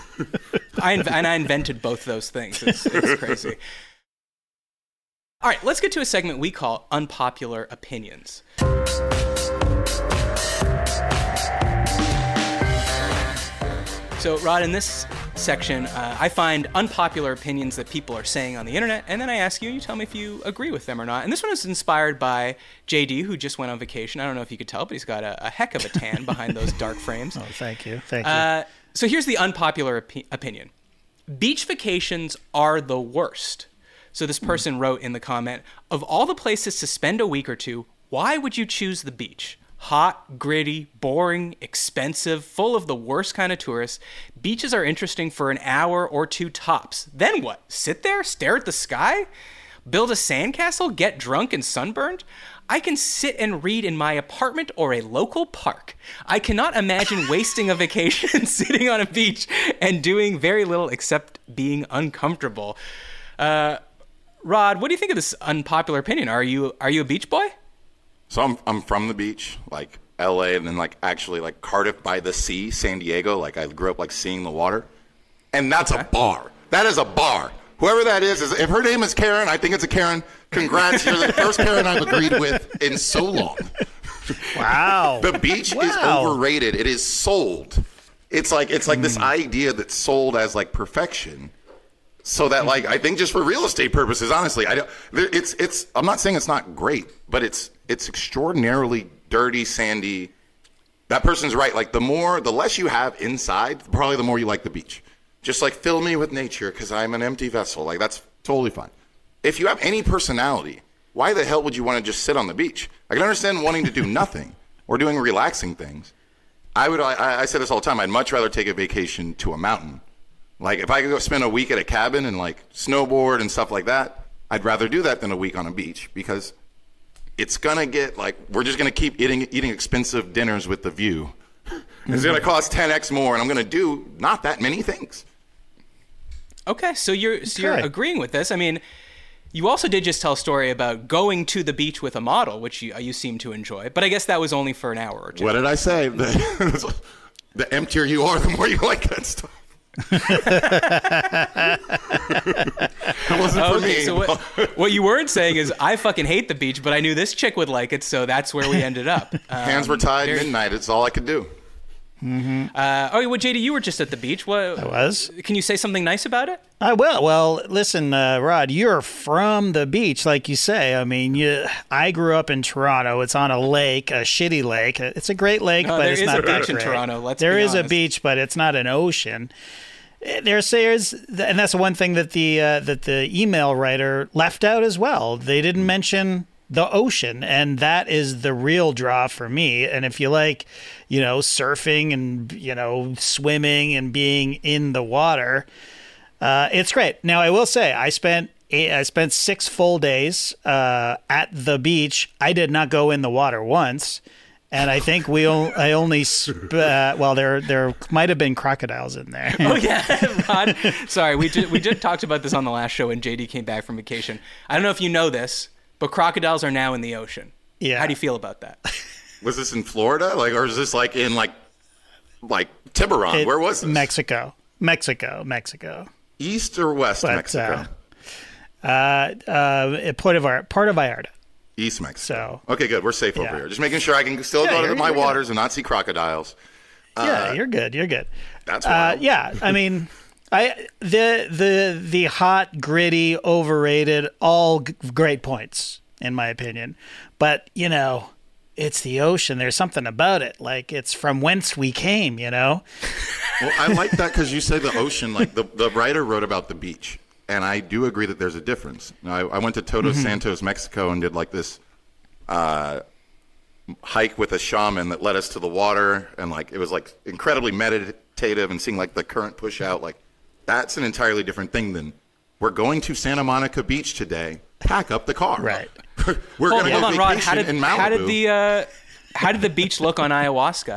I inv- and I invented both those things. It's, it's crazy. All right, let's get to a segment we call Unpopular Opinions. So, Rod, in this section, uh, I find unpopular opinions that people are saying on the internet, and then I ask you, and you tell me if you agree with them or not. And this one is inspired by J D, who just went on vacation. I don't know if you could tell, but he's got a, a heck of a tan behind those dark frames. Oh, thank you. Thank you. Uh, so here's the unpopular opi- opinion. Beach vacations are the worst. So this person wrote in the comment, of all the places to spend a week or two, why would you choose the beach? Hot, gritty, boring, expensive, full of the worst kind of tourists. Beaches are interesting for an hour or two tops. Then what? Sit there, stare at the sky? Build a sandcastle, get drunk and sunburned? I can sit and read in my apartment or a local park. I cannot imagine wasting a vacation sitting on a beach and doing very little except being uncomfortable. Uh, Rod, what do you think of this unpopular opinion? Are you are you a beach boy? So I'm I'm from the beach, like L A, and then like actually like Cardiff by the sea, San Diego. Like I grew up like seeing the water, and that's okay. a bar. That is a bar. Whoever that is, is if her name is Karen, I think it's a Karen. Congrats, you're the first Karen I've agreed with in so long. Wow. The beach wow. is overrated. It is sold. It's like it's like mm. this idea that's sold as like perfection. So that, like, I think just for real estate purposes, honestly, I don't. It's it's. I'm not saying it's not great, but it's it's extraordinarily dirty, sandy. That person's right. Like, the more, the less you have inside, probably the more you like the beach. Just like fill me with nature because I'm an empty vessel. Like that's totally fine. If you have any personality, why the hell would you want to just sit on the beach? I can understand wanting to do nothing or doing relaxing things. I would. I, I say this all the time. I'd much rather take a vacation to a mountain. Like if I could go spend a week at a cabin and like snowboard and stuff like that, I'd rather do that than a week on a beach because it's gonna get like we're just gonna keep eating eating expensive dinners with the view. It's gonna cost ten x more, and I'm gonna do not that many things. Okay, so you're so you're Okay. agreeing with this. I mean, you also did just tell a story about going to the beach with a model, which you you seem to enjoy. But I guess that was only for an hour or two. What did I say? The, the emptier you are, the more you like that stuff. It wasn't for Okay, me. so what, what you weren't saying is I fucking hate the beach, but I knew this chick would like it, so that's where we ended up. Um, Hands were tied, very- midnight. It's all I could do. Uh, oh, well, J D, you were just at the beach. What I was. Can you say something nice about it? I will. Well, listen, uh, Rod, you're from the beach, like you say. I mean, you. I grew up in Toronto. It's on a lake, a shitty lake. It's a great lake, No, but there it's is not a that beach in great. Toronto, let's There be is a honest. beach, but it's not an ocean. There's, there's, and that's one thing that the uh, that the email writer left out as well. They didn't mention the ocean, and that is the real draw for me. And if you like, you know, surfing and you know, swimming and being in the water, uh, it's great. Now, I will say, I spent eight, I spent six full days uh, at the beach. I did not go in the water once. And I think we o- I only sp- uh, well there there might have been crocodiles in there. Oh yeah, Rod. Sorry, we just, we just talked about this on the last show when J D came back from vacation. I don't know if you know this, but crocodiles are now in the ocean. Yeah. How do you feel about that? Was this in Florida? Like, or is this like in like, like Tiburon? It- Where was this? Mexico, Mexico, Mexico. East or West But, Mexico? Uh, uh, uh, Port of Ar- Port of Vallarta. East Mexico. So Okay, good. We're safe over Yeah. here. Just making sure I can still Yeah, go to you're- my you're good. waters and not see crocodiles. yeah, you're good. You're good. That's Uh, wild. yeah, I mean, I the the the hot, gritty, overrated, all g- great points in my opinion. But you know, it's the ocean. There's something about it. Like it's from whence we came. You know. Well, I like that because you say the ocean. Like the, the writer wrote about the beach, and I do agree that there's a difference. Now, I, I went to Todos Santos, Mexico, and did like this uh, hike with a shaman that led us to the water, and like it was like incredibly meditative and seeing like the current push out. Like that's an entirely different thing than we're going to Santa Monica Beach today. Pack up the car. Right. we're Hold, going to hold go on, Rod. vacation How did in Malibu. how did the uh, how did the beach look on ayahuasca?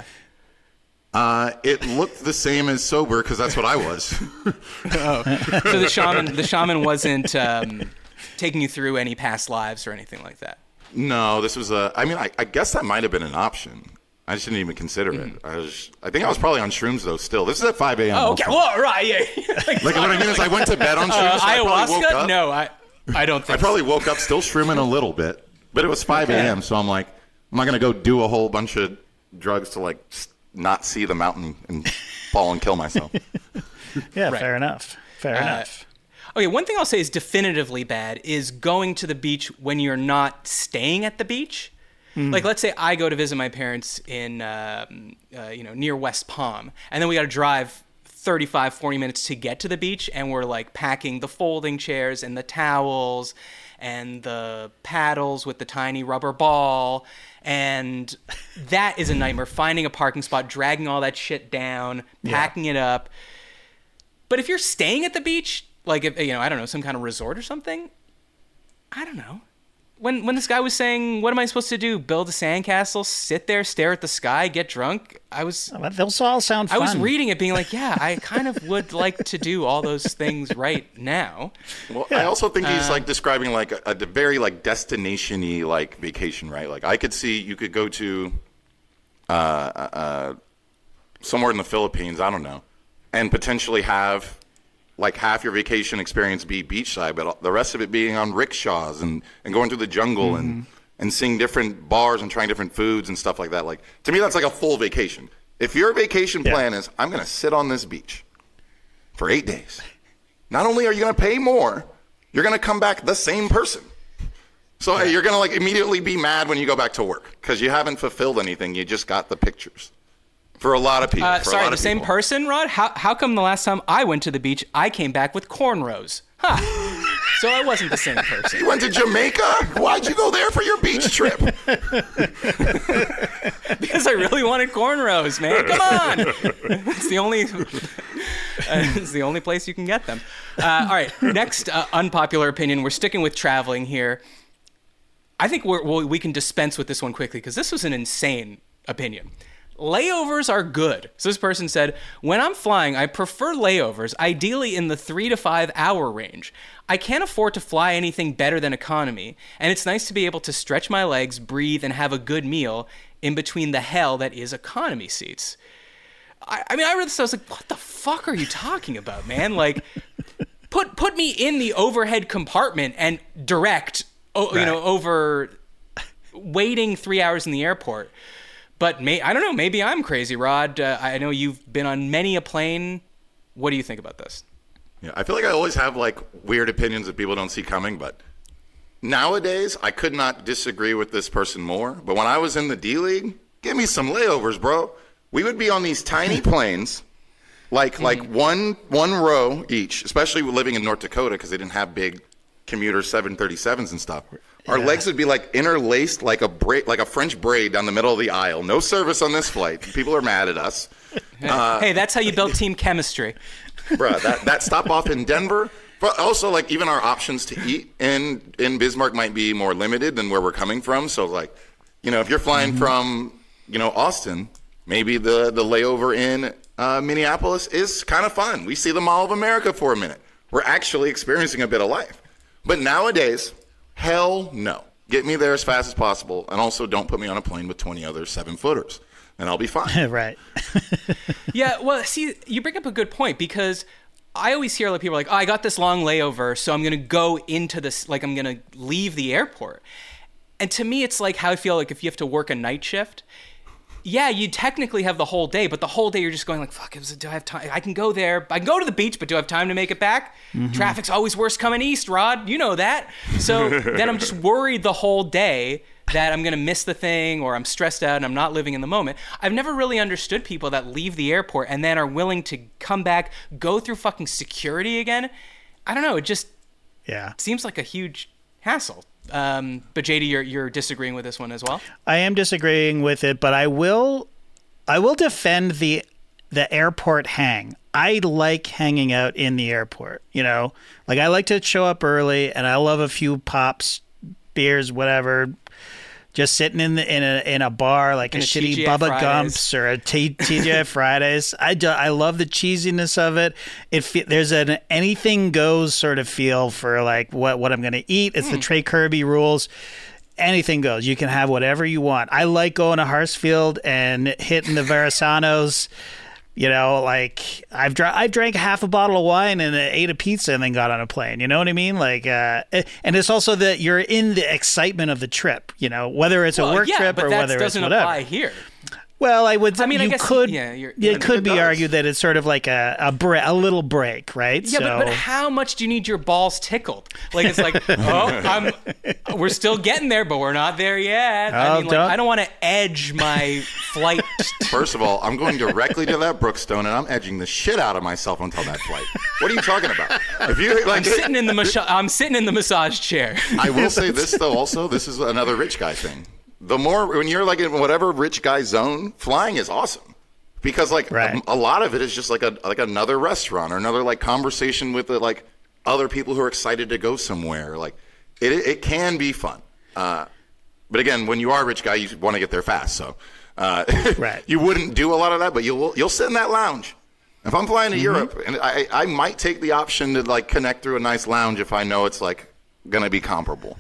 Uh, it looked the same as sober because that's what I was. So the shaman the shaman wasn't um, taking you through any past lives or anything like that. No, this was a. I mean, I, I guess that might have been an option. I just didn't even consider it. I was. I think I was probably on shrooms though. Still, this is at five a.m. Oh, okay. also. Well, right, yeah. like, Like what I mean is, I went to bed on shrooms. uh, so I probably woke ayahuasca? up- No, I I don't I think. probably woke up still shrooming a little bit, but it was five a.m. So I'm like, I'm not gonna go do a whole bunch of drugs to like s- not see the mountain and fall and kill myself. Yeah, Right. fair enough. Fair Uh, enough. Okay, one thing I'll say is definitively bad is going to the beach when you're not staying at the beach. Like, let's say I go to visit my parents in, um, uh, you know, near West Palm, and then we got to drive thirty-five, forty minutes to get to the beach, and we're like packing the folding chairs and the towels and the paddles with the tiny rubber ball, and that is a nightmare. Finding a parking spot, dragging all that shit down, packing it up. But if you're staying at the beach, like if you know, I don't know, some kind of resort or something, I don't know. When when this guy was saying, "What am I supposed to do? Build a sandcastle, sit there, stare at the sky, get drunk?" I was But those all sound I fun. was reading it, being like, "Yeah, I kind of would like to do all those things right now." Well, I also think he's like describing like a, a very like destination-y like vacation, right? Like I could see you could go to uh, uh, somewhere in the Philippines, I don't know, and potentially have like half your vacation experience be beachside, but the rest of it being on rickshaws and, and going through the jungle Mm-hmm. and, and seeing different bars and trying different foods and stuff like that. Like to me, that's like a full vacation. If your vacation Yeah. plan is, I'm going to sit on this beach for eight days, not only are you going to pay more, you're going to come back the same person. So hey, you're going to like immediately be mad when you go back to work because you haven't fulfilled anything. You just got the pictures. For a lot of people. Uh, for a sorry, lot the of same people. person, Rod? How, how come the last time I went to the beach, I came back with cornrows? Huh. So I wasn't the same person. You went to Jamaica? Why'd you go there for your beach trip? Because I really wanted cornrows, man. Come on. It's the only uh, it's the only place you can get them. Uh, all right, next uh, unpopular opinion. We're sticking with traveling here. I think we're, we'll, we can dispense with this one quickly because this was an insane opinion. Layovers are good. So this person said, when I'm flying, I prefer layovers, ideally in the three to five hour range. I can't afford to fly anything better than economy, and it's nice to be able to stretch my legs, breathe, and have a good meal in between the hell that is economy seats. I, I mean, I read this, I was like, what the fuck are you talking about, man? Like, put put me in the overhead compartment and direct, oh, right. you know, over waiting three hours in the airport. But may, I don't know, maybe I'm crazy, Rod. Uh, I know you've been on many a plane. What do you think about this? Yeah, I feel like I always have like weird opinions that people don't see coming, but nowadays I could not disagree with this person more. But when I was in the D League, give me some layovers, bro. We would be on these tiny planes, like mm. like one one row each, especially living in North Dakota because they didn't have big commuter seven thirty-sevens and stuff. Our yeah. legs would be like interlaced like a braid, like a French braid down the middle of the aisle. No service on this flight. People are mad at us. Uh, hey, that's how you build team chemistry. Bruh, that, that stop off in Denver, but also like even our options to eat in, in Bismarck might be more limited than where we're coming from. So like, you know, if you're flying mm-hmm. from, you know, Austin, maybe the, the layover in uh, Minneapolis is kind of fun. We see the Mall of America for a minute. We're actually experiencing a bit of life. But nowadays, hell no. Get me there as fast as possible, and also don't put me on a plane with twenty other seven-footers, and I'll be fine. Right. Yeah, well, see, you bring up a good point, because I always hear like people are like, oh, I got this long layover, so I'm going to go into this, like I'm going to leave the airport. And to me, it's like how I feel like if you have to work a night shift. Yeah, you technically have the whole day, but the whole day you're just going like, fuck, do I have time? I can go there. I can go to the beach, but do I have time to make it back? Mm-hmm. Traffic's always worse coming east, Rod. You know that. So then I'm just worried the whole day that I'm going to miss the thing, or I'm stressed out and I'm not living in the moment. I've never really understood people that leave the airport and then are willing to come back, go through fucking security again. I don't know. It just yeah seems like a huge hassle. Um, but J D, you're you're disagreeing with this one as well? I am disagreeing with it, but I will I will defend the the airport hang. I like hanging out in the airport, you know? Like I like to show up early, and I love a few pops, beers, whatever. Just sitting in the in a in a bar like in a, a shitty T G I Bubba Fridays. Gumps or a T- TGI Fridays. I, do, I love the cheesiness of it. It fe- there's an anything goes sort of feel for like what what I'm going to eat. It's mm. the Trey Kirby rules. Anything goes. You can have whatever you want. I like going to Harsfield and hitting the Verrasanos. You know, like I've dr- I drank half a bottle of wine and ate a pizza and then got on a plane. You know what I mean? Like, uh, and it's also that you're in the excitement of the trip. You know, whether it's well, a work yeah, trip but or that whether it's doesn't whatever. apply here. Well, I would. I mean, you I guess could. yeah, you're, it could it be does. argued that it's sort of like a a, bre- a little break, right? Yeah, so, but, but how much do you need your balls tickled? Like it's like, oh, I'm, we're still getting there, but we're not there yet. Oh, I mean, like, don't- I don't want to edge my flight. First of all, I'm going directly to that Brookstone, and I'm edging the shit out of myself until that flight. What are you talking about? If you like, I'm sitting in the mas- I'm sitting in the massage chair. I will say this though. Also, this is another rich guy thing. The more when you're like in whatever rich guy zone, flying is awesome because like right. a, a lot of it is just like a like another restaurant or another like conversation with the, like other people who are excited to go somewhere. Like it it can be fun. Uh, but again, when you are a rich guy, you want to get there fast. So uh, right. you wouldn't do a lot of that, but you'll you'll sit in that lounge. If I'm flying to mm-hmm. Europe, and I I might take the option to like connect through a nice lounge if I know it's like gonna be comparable.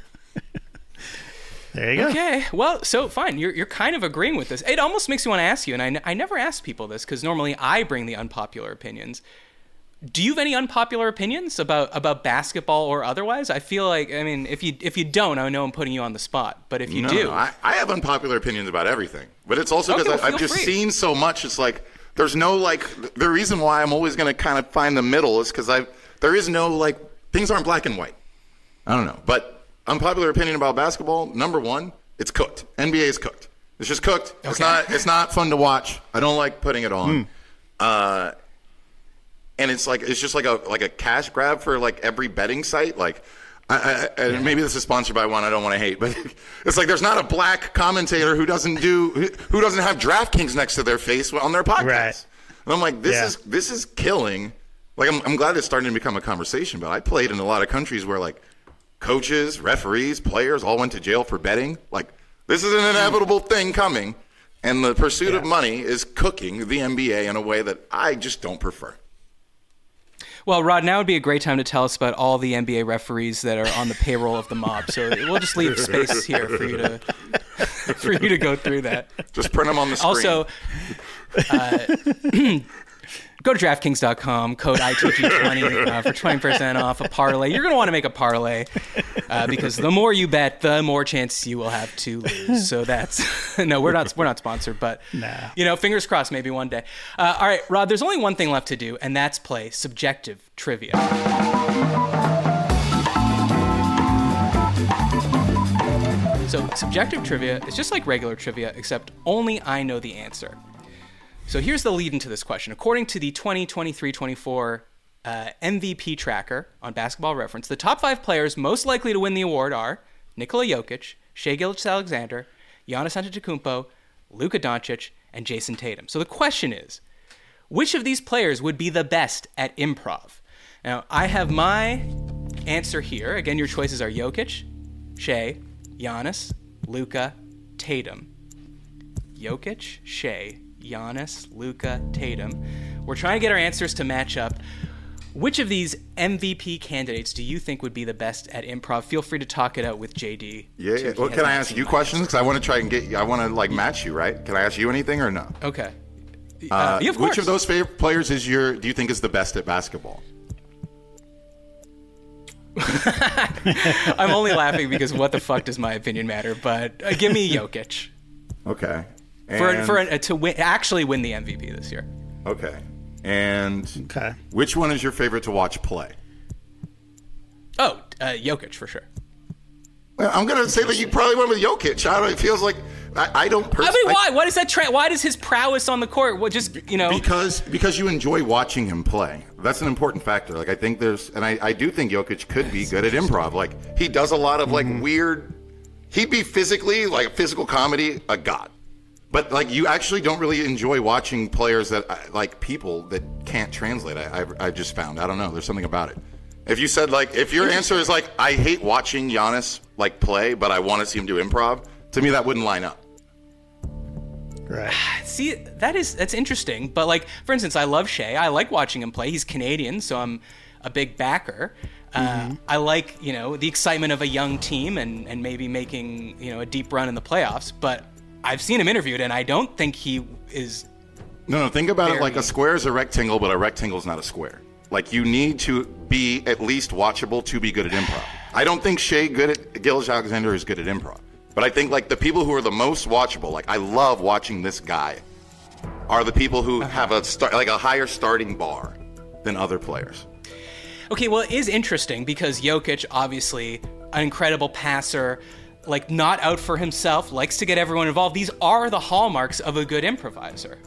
There you go. Okay, well, so fine. You're you're kind of agreeing with this. It almost makes me want to ask you, and I, n- I never ask people this because normally I bring the unpopular opinions. Do you have any unpopular opinions about, about basketball or otherwise? I feel like, I mean, if you if you don't, I know I'm putting you on the spot. But if you no, do, no, I, I have unpopular opinions about everything. But it's also because Okay, well, I've feel just free. seen so much. It's like there's no like the reason why I'm always going to kind of find the middle is because I there is no like things aren't black and white. I don't know, but unpopular opinion about basketball. Number one, it's cooked. N B A is cooked. It's just cooked. Okay. It's not. It's not fun to watch. I don't like putting it on. Mm. Uh, and it's like it's just like a like a cash grab for like every betting site. Like, I, I, yeah. maybe this is sponsored by one I don't want to hate, but it's like there's not a black commentator who doesn't do who doesn't have DraftKings next to their face on their podcast. Right. And I'm like, this yeah. is this is killing. Like, I'm I'm glad it's starting to become a conversation. But I played in a lot of countries where like coaches, referees, players all went to jail for betting. Like, this is an inevitable thing coming, and the pursuit yeah. of money is cooking the N B A in a way that I just don't prefer. Well, Rod, now would be a great time to tell us about all the N B A referees that are on the payroll of the mob. So we'll just leave space here for you to for you to go through that. Just print them on the screen. Also, uh, go to DraftKings dot com, code I T G twenty uh, for twenty percent off a parlay. You're going to want to make a parlay uh, because the more you bet, the more chance you will have to lose. So that's no, we're not we're not sponsored, but nah. you know, fingers crossed, maybe one day. Uh, all right, Rod, there's only one thing left to do, and that's play subjective trivia. So subjective trivia is just like regular trivia, except only I know the answer. So here's the lead into this question. According to the twenty twenty-three twenty-four uh, M V P tracker on Basketball Reference, the top five players most likely to win the award are Nikola Jokic, Shai Gilgeous-Alexander, Giannis Antetokounmpo, Luka Doncic, and Jason Tatum. So the question is, which of these players would be the best at improv? Now, I have my answer here. Again, your choices are Jokic, Shai, Giannis, Luka, Tatum. Jokic, Shai, Giannis, Luka, Tatum. We're trying to get our answers to match up. Which of these M V P candidates do you think would be the best at improv? Feel free to talk it out with J D. Yeah, yeah. Well, can I ask you questions? Because I want to try and get, I want to like match you, right? Can I ask you anything or no? Okay. Uh, uh, yeah, of course. Which of those favorite players is your, do you think is the best at basketball? I'm only laughing because what the fuck does my opinion matter? But uh, give me Jokic. Okay. And for for uh, to win, actually win the M V P this year. Okay. And okay. Which one is your favorite to watch play? Oh, uh, Jokic for sure. Well, I'm gonna say that you probably went with Jokic. I don't. It feels like I, I don't. Pers- I mean, why? Why does that? Tra- why does his prowess on the court? What just you know? Because because you enjoy watching him play. That's an important factor. Like I think there's, and I, I do think Jokic could be good at improv. Like he does a lot of like mm-hmm. weird. He'd be physically like physical comedy a god. But like you actually don't really enjoy watching players that like people that can't translate. I, I I just found I don't know. There's something about it. If you said like if your answer is like I hate watching Giannis like play, but I want to see him do improv, to me that wouldn't line up. Right. See, that is that's interesting. But like for instance, I love Shai. I like watching him play. He's Canadian, so I'm a big backer. Mm-hmm. Uh, I like you know the excitement of a young team and and maybe making you know a deep run in the playoffs, but. I've seen him interviewed, and I don't think he is. No, no. Think about very... it like a square is a rectangle, but a rectangle is not a square. Like you need to be at least watchable to be good at improv. I don't think Shai good at Gilgeous-Alexander is good at improv, but I think like the people who are the most watchable, like I love watching this guy, are the people who uh-huh. have a start like a higher starting bar than other players. Okay, well, it is interesting because Jokic, obviously, an incredible passer. Like, not out for himself, likes to get everyone involved. These are the hallmarks of a good improviser.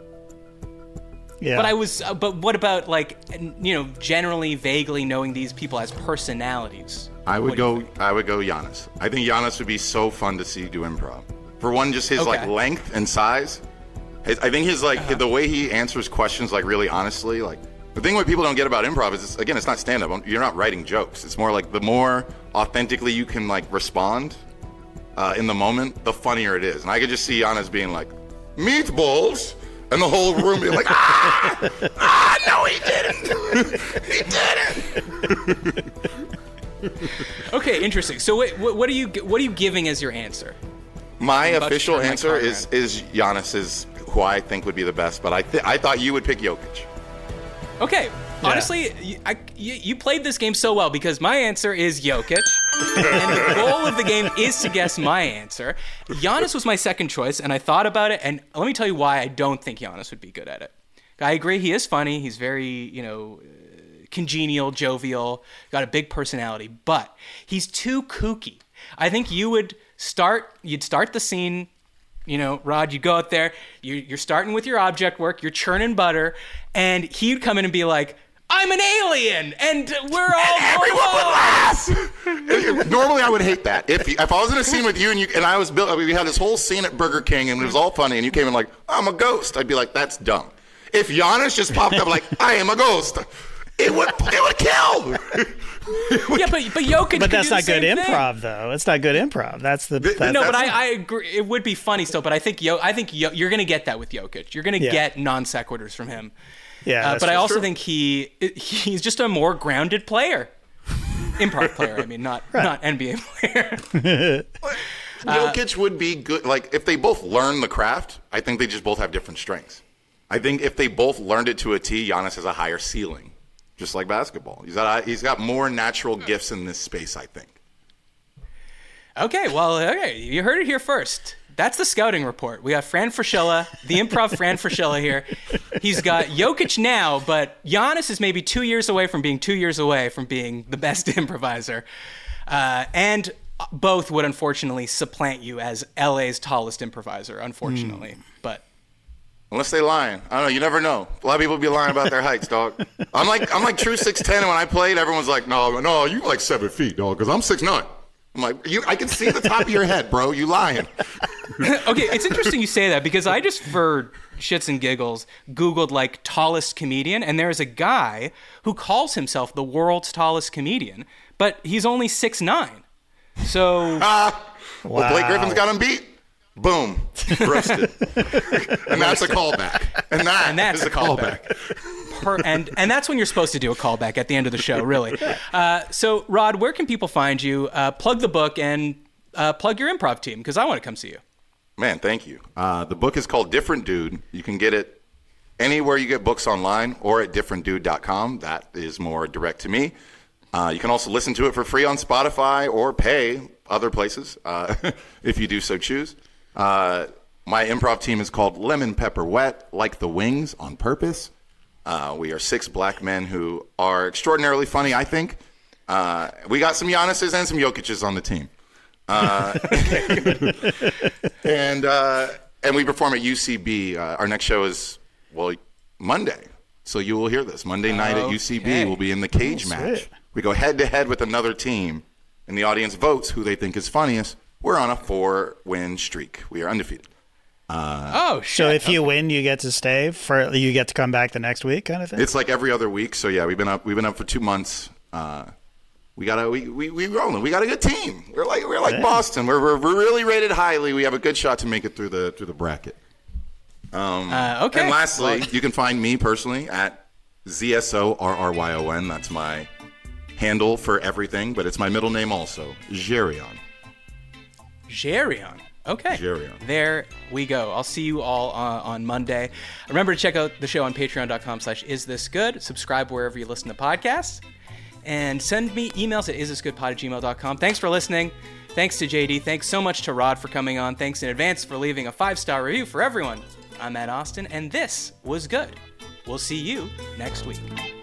Yeah. But I was, uh, but what about, like, you know, generally, vaguely knowing these people as personalities? I would go, I would go Giannis. I think Giannis would be so fun to see do improv. For one, just his, okay. like, length and size. His, I think his, like, uh-huh. the way he answers questions, like, really honestly, like, the thing what people don't get about improv is, it's, again, it's not stand-up. You're not writing jokes. It's more like the more authentically you can, like, respond Uh, in the moment, the funnier it is. And I could just see Giannis being like, meatballs, and the whole room being like, ah, ah, no, he didn't. He didn't. Okay, interesting. So what, what are you what are you giving as your answer? My official answer is is Giannis is who I think would be the best, but I th- I thought you would pick Jokic. Okay. Yeah. Honestly, you, I, you, you played this game so well because my answer is Jokic, and the goal of the game is to guess my answer. Giannis was my second choice, and I thought about it, and let me tell you why I don't think Giannis would be good at it. I agree, he is funny, he's very, you know, congenial, jovial, got a big personality, but he's too kooky. I think you would start, you'd start the scene You know, Rod, you go out there, you, you're starting with your object work, you're churning butter, and he'd come in and be like, I'm an alien, and we're all Everyone would laugh. Normally, I would hate that. If you, if I was in a scene with you and you and I was built, we had this whole scene at Burger King and it was all funny, and you came in like, I'm a ghost. I'd be like, that's dumb. If Giannis just popped up like, I am a ghost, it would it would kill. Yeah, but but Jokic. But that's do the not good same improv, thing. though. It's not good improv. That's the. That's, No, but That's I, I agree. It would be funny still. But I think Yo, I think Yo, you're going to get that with Jokic. You're going to Yeah. get non sequiturs from him. yeah, Uh, that's but I true. also think he he's just a more grounded player, improv player. I mean, not not N B A player. Jokic would be good. Like, if they both learn the craft, I think they just both have different strengths. I think if they both learned it to a T, Giannis has a higher ceiling, just like basketball. He's got he's got more natural gifts in this space, I think. Okay, well, okay, you heard it here first. That's the scouting report. We got Fran Fraschilla, the improv Fran Fraschilla here. He's got Jokic now, but Giannis is maybe two years away from being two years away from being the best improviser. Uh, and both would unfortunately supplant you as L A's tallest improviser, unfortunately. Mm. But unless they lying, I don't know. You never know. A lot of people be lying about their heights, dog. I'm like I'm like true six ten, and when I played, everyone's like, no, no, you like seven feet, dog, because I'm six nine. I'm like, you. I can see the top of your head, bro. You lying. Okay, it's interesting you say that because I just, for shits and giggles, Googled like tallest comedian, and there's a guy who calls himself the world's tallest comedian, but he's only six nine. So, Ah, well, Wow. Blake Griffin's got him beat. Boom, roasted. And that's a callback. And that And that's is a callback. per, and and that's when you're supposed to do a callback at the end of the show, really. Uh, so, Rod, where can people find you? Uh, plug the book and uh, plug your improv team because I want to come see you. Man, thank you. Uh, the book is called Different Dude. You can get it anywhere you get books online or at different dude dot com. That is more direct to me. Uh, you can also listen to it for free on Spotify or pay other places uh, if you do so choose. Uh, my improv team is called Lemon Pepper Wet, like the wings on purpose. Uh, we are six black men who are extraordinarily funny, I think. Uh, we got some Giannis's and some Jokic's on the team. Uh, and uh, and we perform at U C B. Uh, our next show is, well, Monday. So you will hear this. Monday night at U C B, Okay. we'll be in the cage Oh, match. sweet. We go head-to-head with another team, and the audience votes who they think is funniest. We're on a four-win streak. We are undefeated. Oh, shit. So if you win, you get to stay for you get to come back the next week, kind of thing. It's like every other week. So yeah, we've been up. We've been up for two months. Uh, we got a we we we rolling. We got a good team. We're like we're like Yeah. Boston. We're, we're we're really rated highly. We have a good shot to make it through the through the bracket. Um, Uh, okay. And lastly, Well- you can find me personally at Z S O R R Y O N. That's my handle for everything, but it's my middle name also, Jerion. Jerion. Okay. Jerion. There we go. I'll see you all uh, on Monday. Remember to check out the show on patreon.com slash is this good. Subscribe wherever you listen to podcasts. And send me emails at isthisgoodpod at gmail dot com. Thanks for listening. Thanks to J D. Thanks so much to Rod for coming on. Thanks in advance for leaving a five-star review for everyone. I'm Matt Austin, and this was good. We'll see you next week.